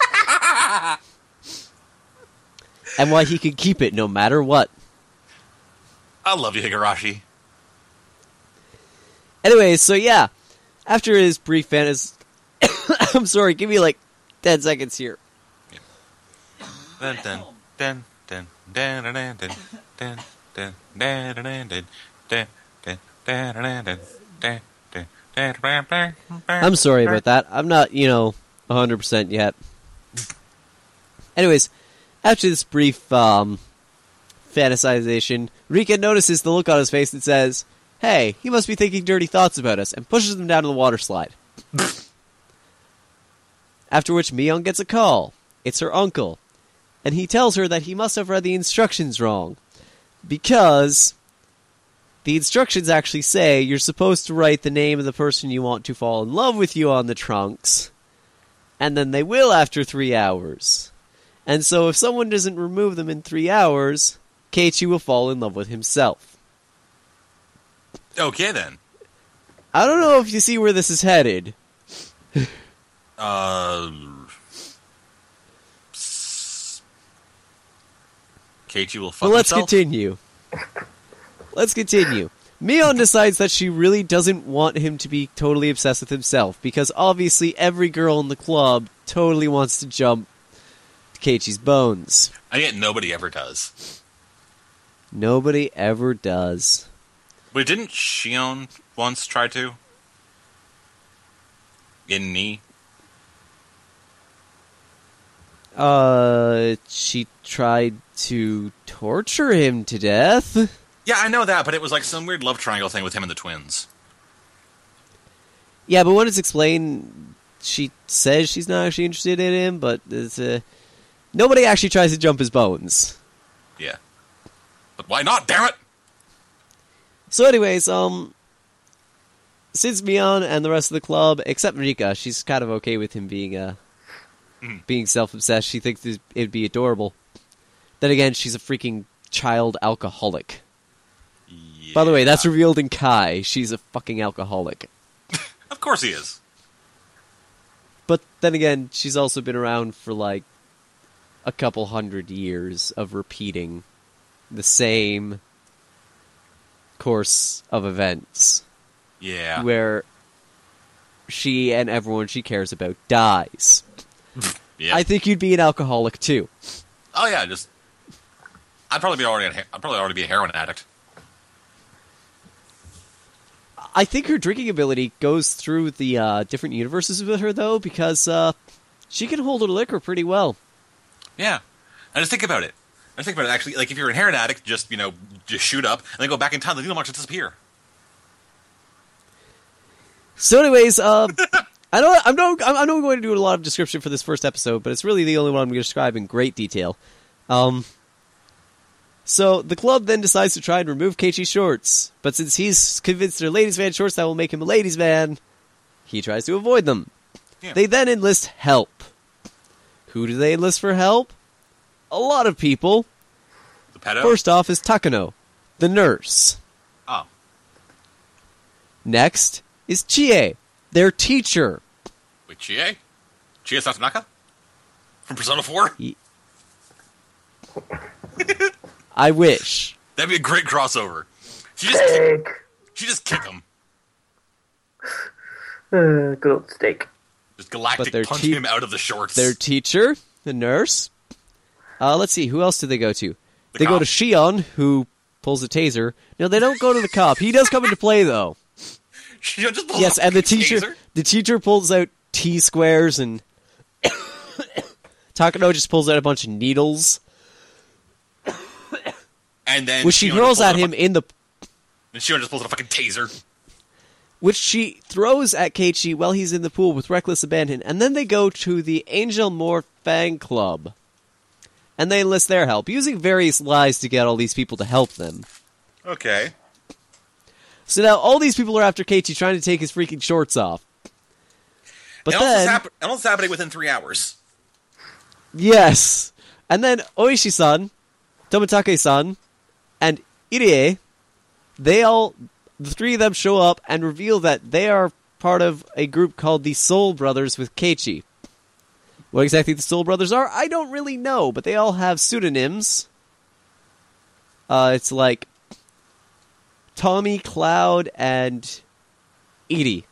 And why he can keep it no matter what. I love you, Higurashi. Anyways, so yeah. After his brief fantasy... I'm sorry, give me like ten seconds here. Dun dun dun dun dun dun dun dun dun dun dun dun dun dun dun dun dun dun dun dun. I'm sorry about that. I'm not, you know, one hundred percent yet. Anyways, after this brief um, fantasization, Rika notices the look on his face and says, hey, he must be thinking dirty thoughts about us, and pushes him down to the water slide. After which Mion gets a call. It's her uncle. And he tells her that he must have read the instructions wrong. Because the instructions actually say you're supposed to write the name of the person you want to fall in love with you on the trunks. And then they will after three hours. And so if someone doesn't remove them in three hours, Keiichi will fall in love with himself. Okay, then. I don't know if you see where this is headed. Uh... s- Keiichi will fuck But let's himself? continue. Let's continue. Mion decides that she really doesn't want him to be totally obsessed with himself, because obviously every girl in the club totally wants to jump Keiichi's bones. And yet nobody ever does. Nobody ever does. But didn't Shion once try to? In Ni? Uh, she tried to torture him to death. Yeah, I know that, but it was like some weird love triangle thing with him and the twins. Yeah, but when it's explained, she says she's not actually interested in him, but it's, uh, nobody actually tries to jump his bones. Yeah. But why not, damn it? So anyways, um, since Mion and the rest of the club, except Rika, she's kind of okay with him being uh, Mm. being self-obsessed. She thinks it'd be adorable. Then again, she's a freaking child alcoholic. Yeah. By the way, that's revealed in Kai. She's a fucking alcoholic. Of course he is. But then again, she's also been around for like a couple hundred years of repeating the same course of events. Yeah. Where she and everyone she cares about dies. Yeah. I think you'd be an alcoholic too. Oh yeah, just I'd probably be already. I'd probably already be a heroin addict. I think her drinking ability goes through the uh, different universes with her, though, because uh, she can hold her liquor pretty well. Yeah, and just think about it. I think about it actually. Like if you're a heroin addict, just you know, just shoot up and then go back in time. The needle marks will disappear. So, anyways, uh, I know I'm no I'm not going to do a lot of description for this first episode, but it's really the only one I'm going to describe in great detail. Um. So, the club then decides to try and remove Keiichi's shorts, but since he's convinced they're ladies' man shorts that will make him a ladies' man, he tries to avoid them. Yeah. They then enlist help. Who do they enlist for help? A lot of people. The pedo. First off is Takano, the nurse. Oh. Next is Chie, their teacher. Wait, Chie? Chie Satonaka? From Persona four? He- I wish. That'd be a great crossover. She just kick, Steak. she just kick him. Uh, good old steak. Just galactic But their punch te- him out of the shorts. Their teacher, the nurse. Uh, let's see, who else do they go to? The they cop. go to Shion, who pulls a taser. No, they don't go to the cop. He does come into play, though. She just pulls Yes, a and the fucking teacher, taser. the teacher pulls out T-squares, and Takano just pulls out a bunch of needles, And then which she Shion hurls just pulls at out a him fucking- in the... And Shion just pulls out a fucking taser. which she throws at Keiichi while he's in the pool with reckless abandon, and then they go to the Angel Morph Fan Club. And they enlist their help, using various lies to get all these people to help them. Okay. So now all these people are after Keiichi trying to take his freaking shorts off. But and, all this then... happen- and all this is happening within three hours. Yes! And then Oishi-san, Tomitake-san, and Irie, they all... The three of them show up and reveal that they are part of a group called the Soul Brothers with Keiichi. What exactly the Soul Brothers are, I don't really know, but they all have pseudonyms. Uh, it's like Tommy, Cloud, and Edie.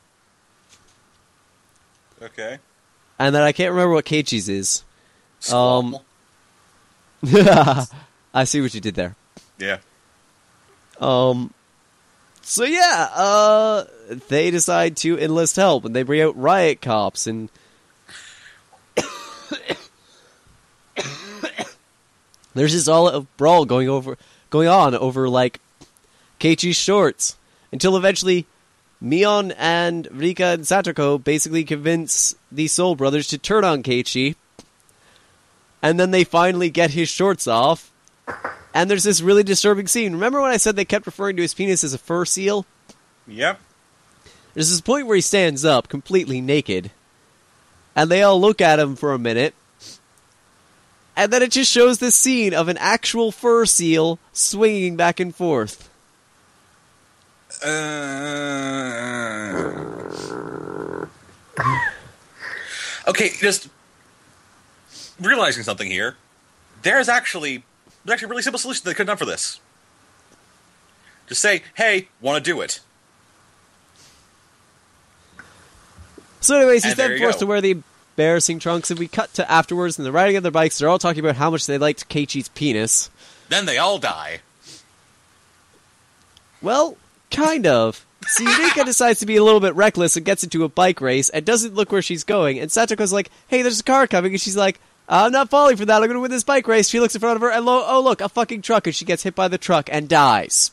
Okay. And then I can't remember what Keiichi's is. Um, Squall. I see what you did there. Yeah. Um, so yeah, uh, they decide to enlist help, and they bring out riot cops, and there's this all a brawl going over, going on over like Keiichi's shorts, until eventually Mion and Rika and Satoko basically convince the Soul Brothers to turn on Keiichi, and then they finally get his shorts off. And there's this really disturbing scene. Remember when I said they kept referring to his penis as a fur seal? Yep. There's this point where he stands up, completely naked, and they all look at him for a minute, and then it just shows this scene of an actual fur seal swinging back and forth. Uh... Okay, just realizing something here. There's actually there's actually a really simple solution they could have done for this. Just say, hey, want to do it. So anyways, he's And there then you forced go. to wear the embarrassing trunks, and we cut to afterwards, and they're riding on their bikes. They're all talking about how much they liked Keiichi's penis. Then they all die. Well, kind of. See, Rika decides to be a little bit reckless and gets into a bike race and doesn't look where she's going. And Satoko's like, hey, there's a car coming. And she's like, I'm not falling for that. I'm going to win this bike race. She looks in front of her and lo- oh, look, a fucking truck. And she gets hit by the truck and dies.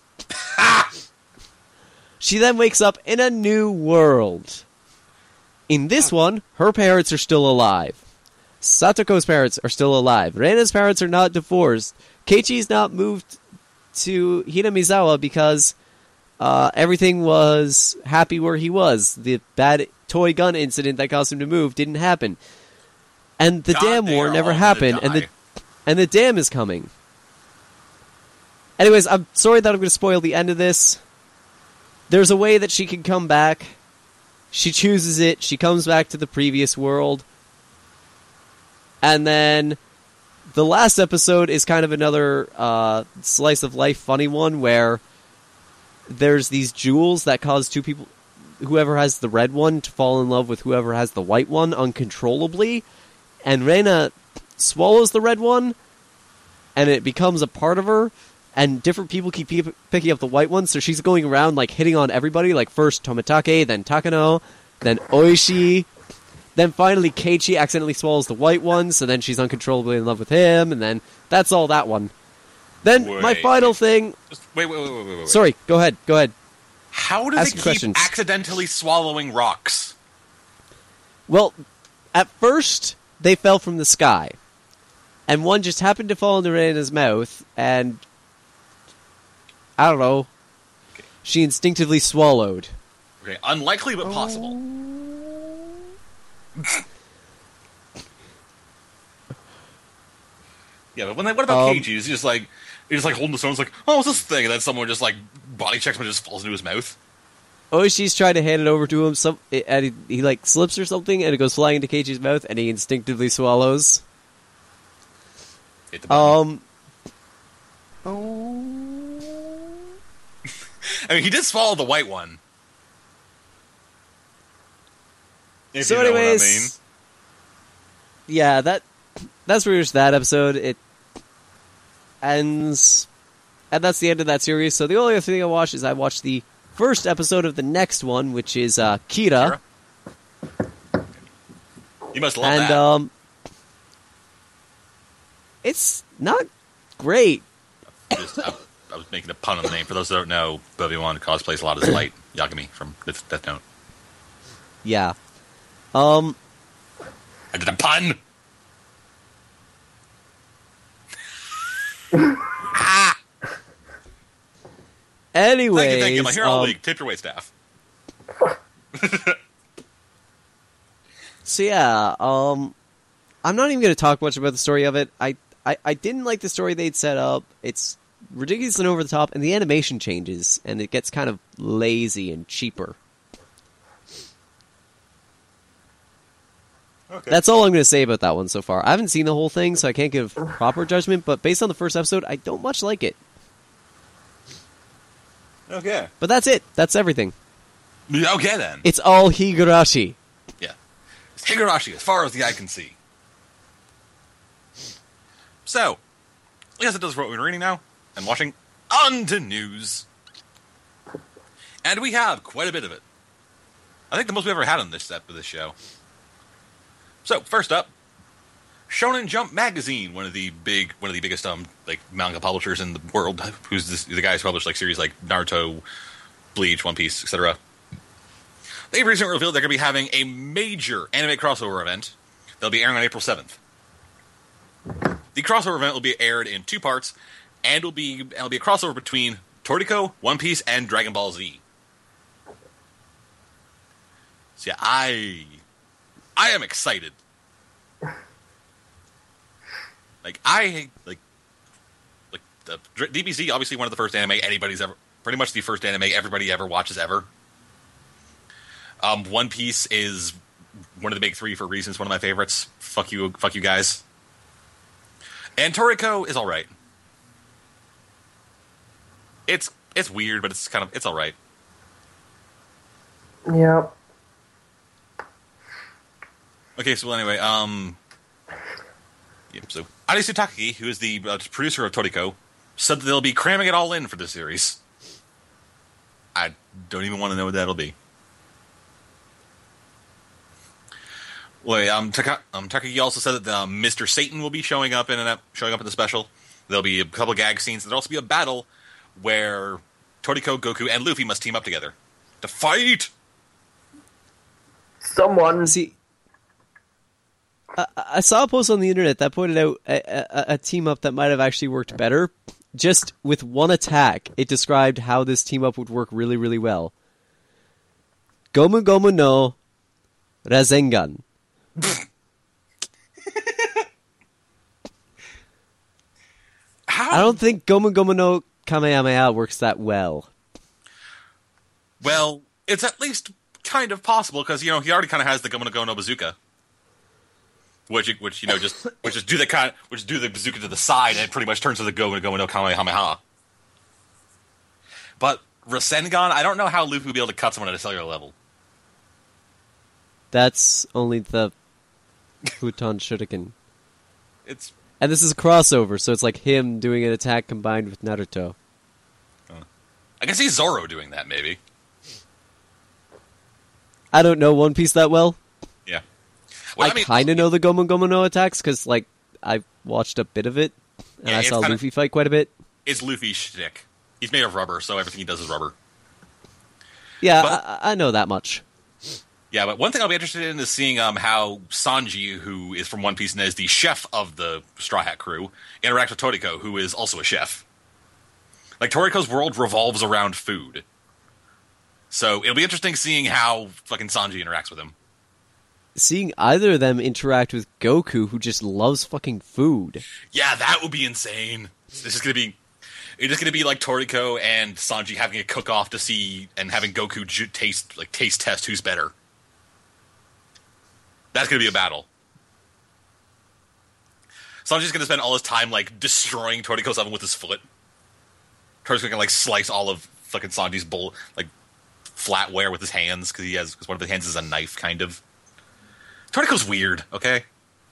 She then wakes up in a new world. In this one, her parents are still alive. Satoko's parents are still alive. Reina's parents are not divorced. Keiichi's not moved to Hinamizawa because uh, everything was happy where he was. The bad toy gun incident that caused him to move didn't happen. And the God, dam they war are never all gonna happened, and the die. and the dam is coming. Anyways, I'm sorry that I'm going to spoil the end of this. There's a way that she can come back. She chooses it. She comes back to the previous world. And then the last episode is kind of another uh, slice of life funny one where there's these jewels that cause two people, whoever has the red one, to fall in love with whoever has the white one uncontrollably. And Reina swallows the red one, and it becomes a part of her. And different people keep pe- picking up the white one, so she's going around like hitting on everybody. Like first Tomitake, then Takano, then Oishi. Then finally, Keiichi accidentally swallows the white one, so then she's uncontrollably in love with him, and then that's all that one. Then Wait. my final thing... Just- Wait, wait, wait, wait, wait, wait. Sorry, go ahead, go ahead. How do Ask they your keep questions. accidentally swallowing rocks? Well, at first, they fell from the sky. And one just happened to fall into Reina's mouth, and... I don't know. She instinctively swallowed. Okay, unlikely but possible. Yeah, but when they, what about Um, Keiji? He's just like he's just like holding the stone. It's like, oh, what's this thing? And then someone just like body checks him and just falls into his mouth. Oishi's trying to hand it over to him, some, and he, he like slips or something, and it goes flying into Keiichi's mouth, and he instinctively swallows. Hit the button. Um, I mean, he did swallow the white one. If so you know anyways, what I mean. yeah, that that's pretty much that episode. It ends, and that's the end of that series. So the only other thing I watched is I watched the first episode of the next one, which is uh, Kira. Kira? You must love and that. um, it's not great. Just, I, I was making a pun on the name. For those that don't know, Obi-Wan cosplays a lot as Light Yagami from Death Death Note. Yeah. Um. I did a pun! ah! Anyways, Thank you, thank you. My hero um, league. Tip your wait staff. So yeah, um, I'm not even going to talk much about the story of it. I, I, I didn't like the story they'd set up. It's ridiculous and over the top, and the animation changes, and it gets kind of lazy and cheaper. Okay. That's all I'm going to say about that one so far. I haven't seen the whole thing, so I can't give proper judgment, but based on the first episode, I don't much like it. Okay. But that's it. That's everything. Okay, then. It's all Higurashi. Yeah. It's Higurashi, as far as the eye can see. So, I guess that does for what we're reading now and watching. On to news. And we have quite a bit of it. I think the most we've ever had on this step of this show. So, first up, Shonen Jump Magazine, one of the big, one of the biggest um like manga publishers in the world, who's this, the guy who's published like series like Naruto, Bleach, One Piece, et cetera. They recently revealed they're going to be having a major anime crossover event. They'll be airing on April seventh. The crossover event will be aired in two parts, and will be it'll be a crossover between Toriko, One Piece, and Dragon Ball Z. So yeah, I I am excited. Like I like like the D B Z, obviously one of the first anime anybody's ever, pretty much the first anime everybody ever watches ever. Um, One Piece is one of the big three for reasons. One of my favorites. Fuck you, fuck you guys. And Toriko is all right. It's it's weird, but it's kind of it's all right. Yeah. Okay, so anyway, um, yep. So Arisu Takagi, who is the uh, producer of Toriko, said that they'll be cramming it all in for this series. I don't even want to know what that'll be. Wait, um, Taka- um, Takagi also said that um, Mister Satan will be showing up in an ep- showing up in the special. There'll be a couple gag scenes. There'll also be a battle where Toriko, Goku, and Luffy must team up together to fight. Someone. See, I, I saw a post on the internet that pointed out a, a, a team up that might have actually worked better. just with one attack, it described how this team up would work really, really well. Gomu Gomu no Rasengan. How? I don't think Gomu Gomu no Kamehameha works that well. Well, it's at least kind of possible because you know he already kind of has the Gomu no Gomu no bazooka, which which you know just which is do the kind which do the bazooka to the side and it pretty much turns to the Gomu no Gomu no Kamehameha. But Rasengan, I don't know how Luffy would be able to cut someone at a cellular level. That's only the Futon Shuriken. It's And this is a crossover, so it's like him doing an attack combined with Naruto. uh, I can see Zoro doing that maybe. I don't know One Piece that well. Yeah, well, I, mean, kind of know the Gomu Gomu no attacks, because like, I watched a bit of it, and Yeah, I it's saw kinda- Luffy fight quite a bit. It's Luffy's shtick. He's made of rubber, so everything he does is rubber. Yeah, But- I, I know that much. Yeah, but one thing I'll be interested in is seeing um, how Sanji, who is from One Piece and is the chef of the Straw Hat crew, interacts with Toriko, who is also a chef. Like, Toriko's world revolves around food. So it'll be interesting seeing how fucking Sanji interacts with him. Seeing either of them interact with Goku, who just loves fucking food. Yeah, that would be insane. This is gonna be... It's just gonna be like Toriko and Sanji having a cook-off to see, and having Goku ju- taste, like, taste test who's better. That's going to be a battle. Sanji's going to spend all his time, like, destroying Toriko's oven with his foot. Toriko's going to, like, slice all of fucking Sanji's bowl, like, flatware with his hands, because he has, because one of his hands is a knife, kind of. Toriko's weird, okay?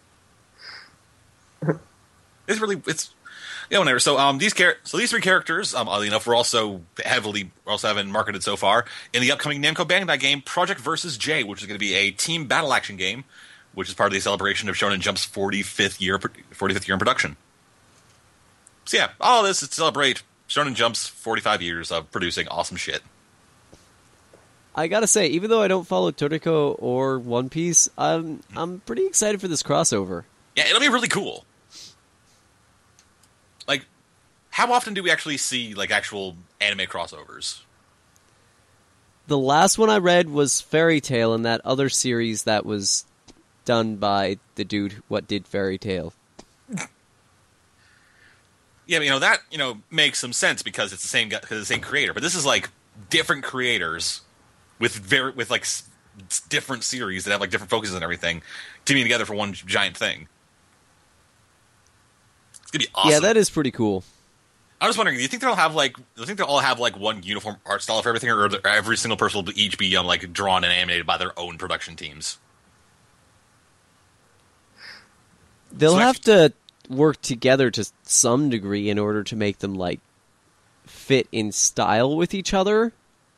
It's really, it's, yeah, whatever. So, um, these char- so these three characters, um, oddly enough, were also heavily, also haven't marketed so far in the upcoming Namco Bandai game, Project Versus J, which is going to be a team battle action game, which is part of the celebration of Shonen Jump's forty-fifth year, forty-fifth year in production. So yeah, all this is to celebrate Shonen Jump's forty-five years of producing awesome shit. I gotta say, even though I don't follow Toriko or One Piece, I'm I'm pretty excited for this crossover. Yeah, it'll be really cool. Like, how often do we actually see, like, actual anime crossovers? The last one I read was Fairy Tail, and that other series that was done by the dude what did Fairy Tail. Yeah, but, you know, that, you know, makes some sense because it's the same guy, because it's the same creator. But this is, like, different creators with very with like s- different series that have like different focuses and everything teaming together for one giant thing. It's gonna be awesome. Yeah, that is pretty cool. I was wondering, do you think they'll have like, do you think they'll all have like one uniform art style for everything, or are there- every single person will each be um, like drawn and animated by their own production teams? They'll So have to work together to some degree in order to make them like fit in style with each other.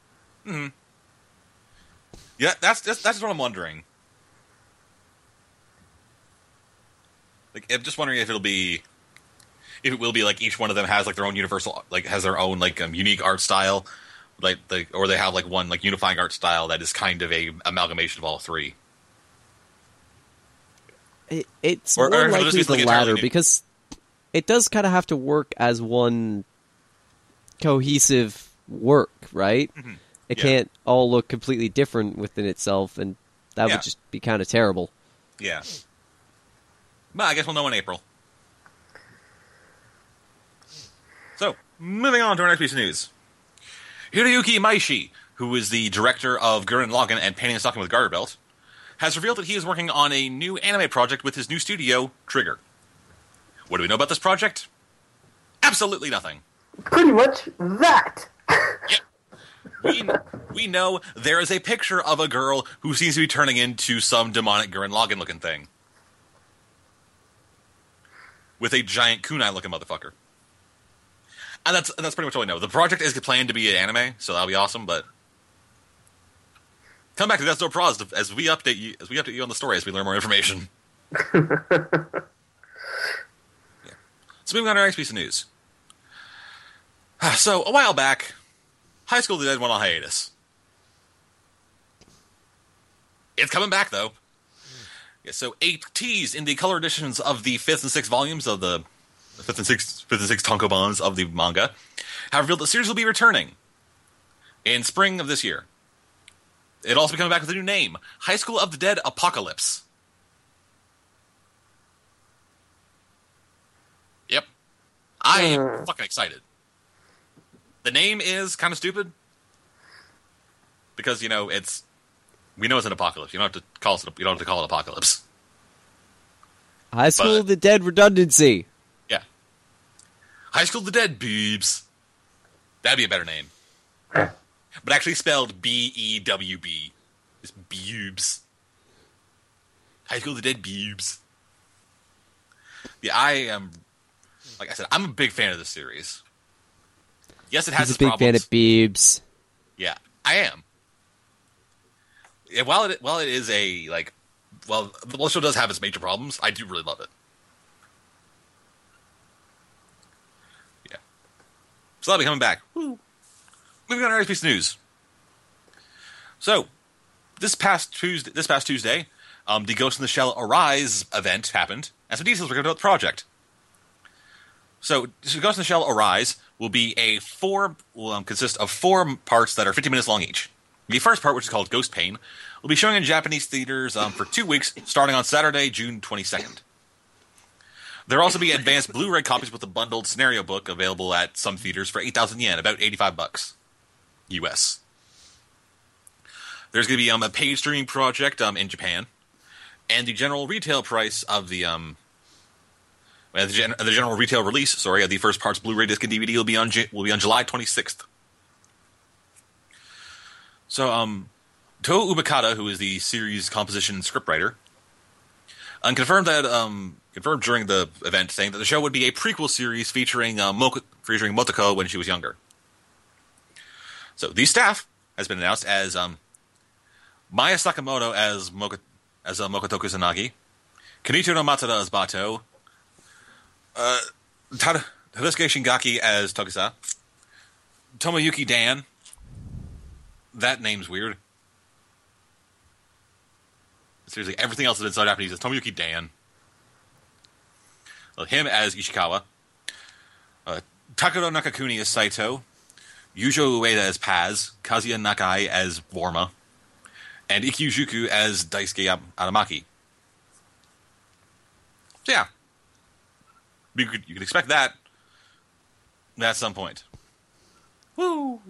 Yeah, that's that's, that's what I'm wondering. Like, I'm just wondering if it'll be, if it will be like each one of them has like their own universal, like has their own like um, unique art style, like like, or they have like one like unifying art style that is kind of a amalgamation of all three. It, it's Or- more or it'll just likely be something the latter entirely new. because it does kind of have to work as one cohesive work, right? It Mm-hmm. Yeah. can't all look completely different within itself, and that Yeah. would just be kind of terrible. Yeah. But I guess we'll know in April. So, moving on to our next piece of news. Hiroyuki Maishi, who is the director of Gurren Lagann and Painting and Stalking with Garter Belt, has revealed that he is working on a new anime project with his new studio, Trigger. What do we know about this project? Absolutely nothing. Pretty much that. We, we know there is a picture of a girl who seems to be turning into some demonic Gurren Lagann looking thing. With a giant kunai looking motherfucker. And that's and that's pretty much all we know. The project is planned to be an anime, so that'll be awesome, but come back to That's No Pros as we update you as we update you on the story as we learn more information. Yeah. So moving on to our next piece of news. So, a while back, High School of the Dead went on hiatus. It's coming back, though. Yeah, so, eight teased in the color editions of the fifth and sixth volumes of the fifth and sixth, fifth and sixth tankobons of the manga, have revealed the series will be returning in spring of this year. It'll also be coming back with a new name, High School of the Dead Apocalypse. Yep. I am Hmm. fucking excited. The name is kind of stupid. Because, you know, it's... We know it's an apocalypse. You don't have to call it, you don't have to call it apocalypse. High School But- of the Dead redundancy. Yeah. High School of the Dead Beebs. That'd be a better name. But actually spelled B E W B. It's Beebs. High School of the Dead Beebs. Yeah, I am... Like I said, I'm a big fan of this series. Yes, it has He's a its big problems. fan of Beebs. Yeah, I am. Yeah, while it while it is a like, well, the show does have its major problems. I do really love it. Yeah, so that'll be coming back. Woo. Moving on to our next piece of news. So, this past Tuesday, this past Tuesday, um, the Ghost in the Shell Arise event happened, and some details were given about the project. So, so Ghost in the Shell Arise will be a four, will um, consist of four parts that are fifty minutes long each. The first part, which is called Ghost Pain, will be showing in Japanese theaters um, for two weeks, starting on Saturday, June twenty-second. There will also be advanced Blu-ray copies with a bundled scenario book available at some theaters for eight thousand yen, about eighty-five bucks, U S. There's going to be um, a paid streaming project um, in Japan, and the general retail price of the um, well, the, gen- the general retail release, sorry, of the first part's Blu-ray disc and D V D will be on J- will be on July twenty-sixth. So, um, Toa Ubikata, who is the series composition and scriptwriter, um, confirmed that um, confirmed during the event, saying that the show would be a prequel series featuring uh, Moko- featuring Motoko when she was younger. So, the staff has been announced as um, Maya Sakamoto as Moko- as uh, Mokoto Kusanagi, Kanito no Matsuda as Bato, uh, Tada- Tadasuke Shingaki as Tokusa, Tomoyuki Dan. That name's weird. Seriously, everything else that's in Japanese is Tomoyuki Dan. Well, him as Ishikawa. Uh, Takuro Nakakuni as Saito. Yujo Ueda as Paz. Kazuya Nakai as Vorma. And Ikkyu Juku as Daisuke Adamaki. So yeah. You could, you could expect that at some point. Woo!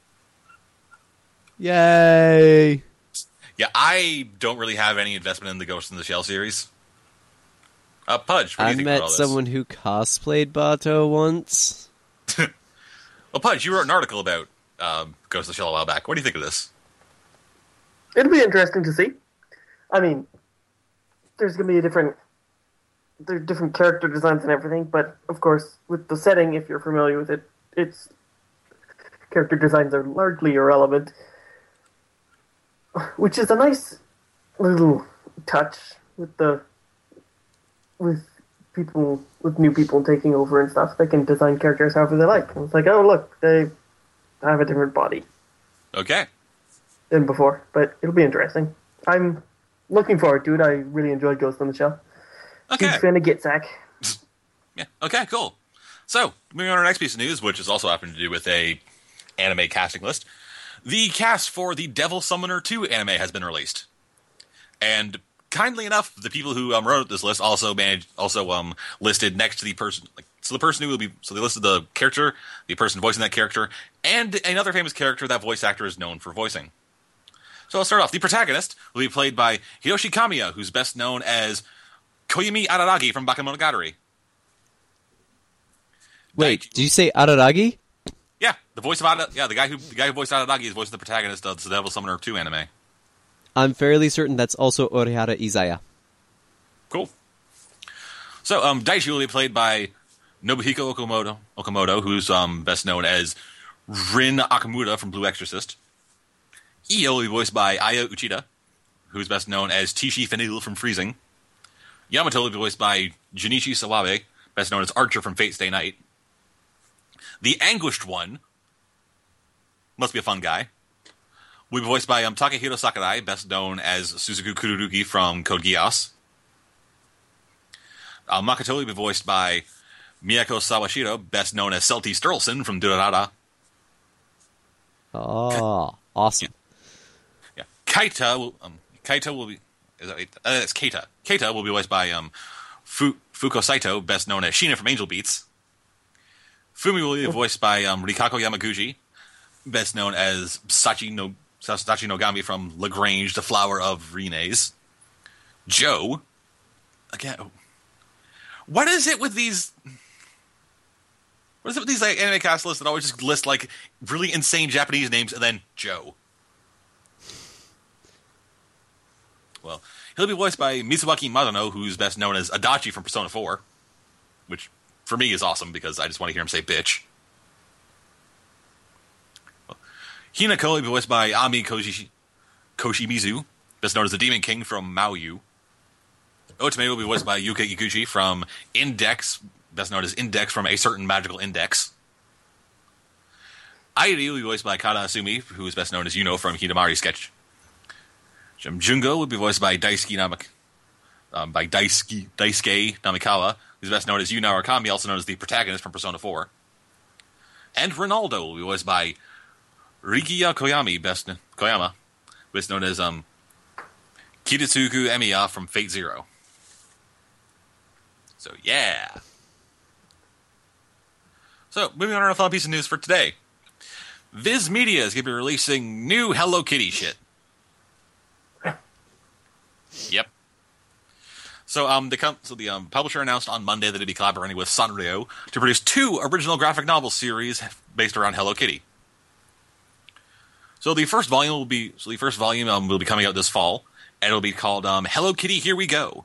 Yay! Yeah, I don't really have any investment in the Ghost in the Shell series. Uh, Pudge, what do you I think met about all this? someone who cosplayed Bato once. Well, Pudge, you wrote an article about um, Ghost in the Shell a while back. What do you think of this? It'll be interesting to see. I mean, there's going to be a different, there's different character designs and everything, but of course, with the setting, if you're familiar with it, its character designs are largely irrelevant, which is a nice little touch with the with people with new people taking over and stuff. They can design characters however they like. And it's like, oh look, they have a different body Okay. than before, but it'll be interesting. I'm looking forward to it. I really enjoyed Ghost in the Shell. Okay. Huge fan of Gitsack. Yeah. Okay, cool. So, moving on to our next piece of news, which is also having to do with a anime casting list. The cast for the Devil Summoner two anime has been released. And kindly enough, the people who um, wrote this list also managed, also um, listed next to the person. Like, so the person who will be, so they listed the character, the person voicing that character, and another famous character that voice actor is known for voicing. So let's start off. The protagonist will be played by Hiroshi Kamiya, who's best known as Koyumi Araragi from Bakemonogatari. Wait, Daichi- did you say Araragi? Yeah, the voice of Ada, yeah, the guy who the guy who voiced Araragi is voicing the protagonist of the Devil Summoner two anime. I'm fairly certain that's also Orihara Izaya. Cool. So, um, Daichi will be played by Nobuhiko Okamoto, Okamoto, who's um, best known as Rin Akamura from Blue Exorcist. Io will be voiced by Aya Uchida, who's best known as Tishi Fenil from Freezing. Yamato will be voiced by Junichi Sawabe, best known as Archer from Fate Stay Night. The Anguished One, must be a fun guy, will be voiced by um, Takehiro Sakurai, best known as Suzuku Kururugi from Code Geass. Uh, Makoto will be voiced by Miyako Sawashiro, best known as Celty Sturlson from Durarara. Oh, awesome. Yeah. Kaita, will, um, Kaita will be... Is that, uh, it's Keita. Keita will be voiced by um, Fu, Fuko Saito, best known as Sheena from Angel Beats. Fumi will be voiced by um, Rikako Yamaguchi, best known as Sachi no Sachi Nogami from Lagrange, the Flower of Renes. Joe, again, what is it with these? What is it with these like anime cast lists that always just list like really insane Japanese names and then Joe? Well, he'll be voiced by Mitsuaki Madano, who's best known as Adachi from Persona four, which for me is awesome because I just want to hear him say bitch. Well, Hinako will be voiced by Ami Koji, Koshimizu, best known as the Demon King from Maoyu. Otome will be voiced by Yuka Iguchi from Index, best known as Index from A Certain Magical Index. Airi will be voiced by Kada Asumi, who is best known as Yuno from Hidamari Sketch. Jungo will be voiced by Daisuke Namik, um, by Daisuke, Daisuke Namikawa, who's best known as Yu Narakami, also known as the protagonist from Persona four. And Ronaldo will be voiced by Rikiya Koyami, best Koyama, best known as um, Kiritsugu Emiya from Fate Zero. So yeah. So moving on to our final piece of news for today. Viz Media is going to be releasing new Hello Kitty shit. Yep. So um, the com- so the um, publisher announced on Monday that it'd be collaborating with Sanrio to produce two original graphic novel series based around Hello Kitty. So the first volume will be so the first volume um, will be coming out this fall, and it'll be called um, Hello Kitty Here We Go.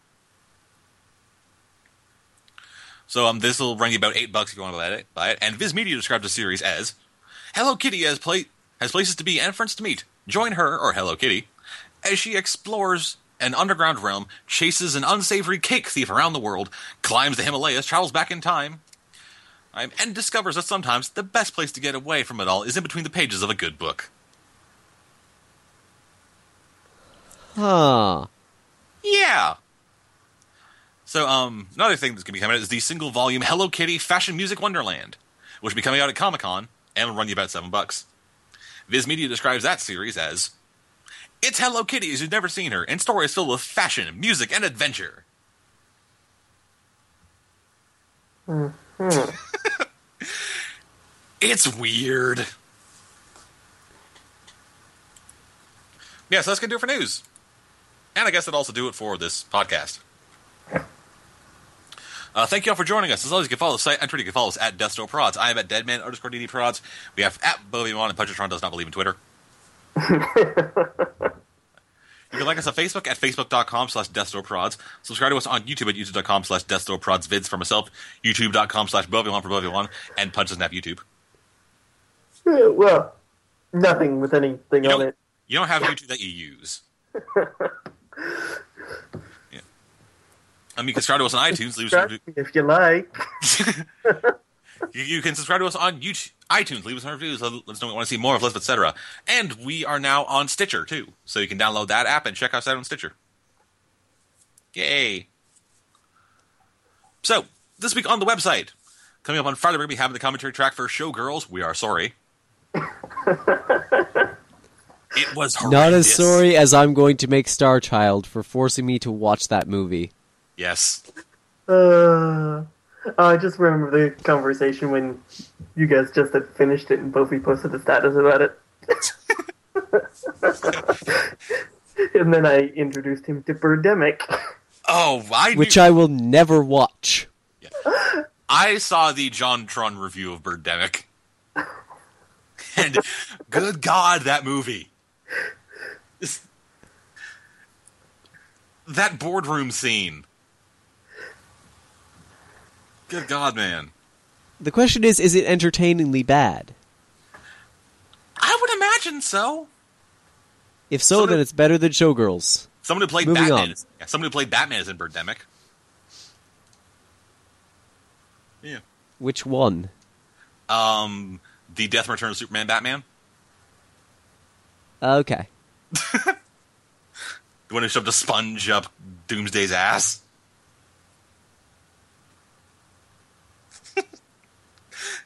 So um, this will run you about eight bucks if you want to buy it. Buy it. And Viz Media describes the series as Hello Kitty has play has places to be and friends to meet. Join her or Hello Kitty as she explores an underground realm, chases an unsavory cake thief around the world, climbs the Himalayas, travels back in time, um, and discovers that sometimes the best place to get away from it all is in between the pages of a good book. Huh. Yeah. So, um, another thing that's going to be coming out is the single volume Hello Kitty Fashion Music Wonderland, which will be coming out at Comic-Con and will run you about seven bucks. Viz Media describes that series as it's Hello Kitty as you've never seen her, and stories filled with fashion, music, and adventure. Mm-hmm. It's weird. Yeah, so that's going to do it for news. And I guess that'll also do it for this podcast. Uh, thank you all for joining us. As always, you can follow the site on Twitter. You can follow us at Desto Prods. I am at Deadman underscore D D Prods. We have at Bobby1 and Punchatron does not believe in Twitter. You can like us on Facebook at facebook.com slash DestroProds. Subscribe to us on YouTube at youtube.com slash DestroProdsVids for myself, youtube.com slash Bobby1 for Bobby1, and Punch Snap YouTube. Yeah, well, nothing with anything You on don't, it. you don't have YouTube that you use. Yeah. Um, you can subscribe to us on iTunes. Leave us a review. If you like. You, you can subscribe to us on YouTube, iTunes, leave us some reviews, let us know we want to see more of us, et cetera. And we are now on Stitcher, too. So you can download that app and check us out on Stitcher. Yay. So, this week on the website, coming up on Friday, we're going to be having the commentary track for Showgirls. We are sorry. It was horrendous. Not as sorry as I'm going to make Star Child for forcing me to watch that movie. Yes. Uh... Uh, I just remember the conversation when you guys just had finished it and both posted a status about it. And then I introduced him to Birdemic. Oh, I knew... Which I will never watch. Yeah. I saw the John Tron review of Birdemic. And good God, that movie. That boardroom scene. Good God, man. The question is, is it entertainingly bad? I would imagine so. If so, Somebody- then it's better than Showgirls. Someone who played Moving Batman. on. Is, yeah, someone who played Batman is in Birdemic. Yeah. Which one? Um, the Death and Return of Superman Batman. Okay. The one who shoved a sponge up Doomsday's ass.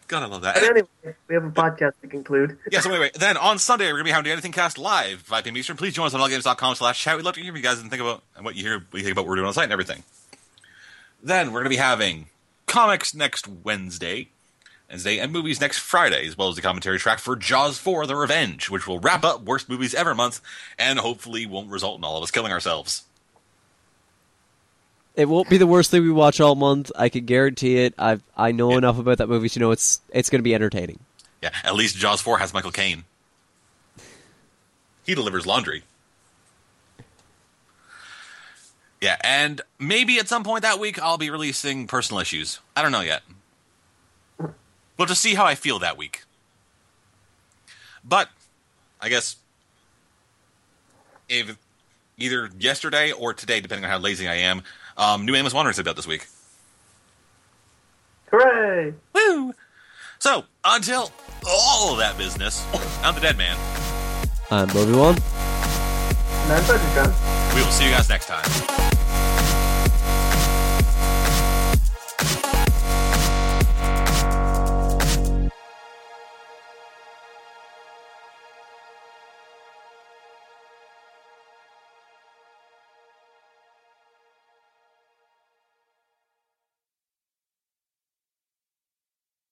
God, I love that. But anyway, we have a podcast to conclude. Yeah, so anyway, then on Sunday, we're going to be having the Anything Cast live, five p.m. Eastern. Please join us on allgames.com slash chat. We'd love to hear from you guys and think about and what you hear, what you think about what we're doing on the site and everything. Then we're going to be having comics next Wednesday, Wednesday, and movies next Friday, as well as the commentary track for Jaws four: The Revenge, which will wrap up Worst Movies Ever month and hopefully won't result in all of us killing ourselves. It won't be the worst thing we watch all month. I can guarantee it. I I know Yeah. enough about that movie to know it's it's going to be entertaining. Yeah, at least Jaws four has Michael Caine. He delivers laundry. Yeah, and maybe at some point that week I'll be releasing personal issues. I don't know yet. We'll just see how I feel that week. But, I guess, if either yesterday or today, depending on how lazy I am, um, New Amos Wanderers is out this week. Hooray! Woo! So, until all of that business, I'm the Dead Man. I'm Obi-Wan. And I'm Butterjohn. We will see you guys next time.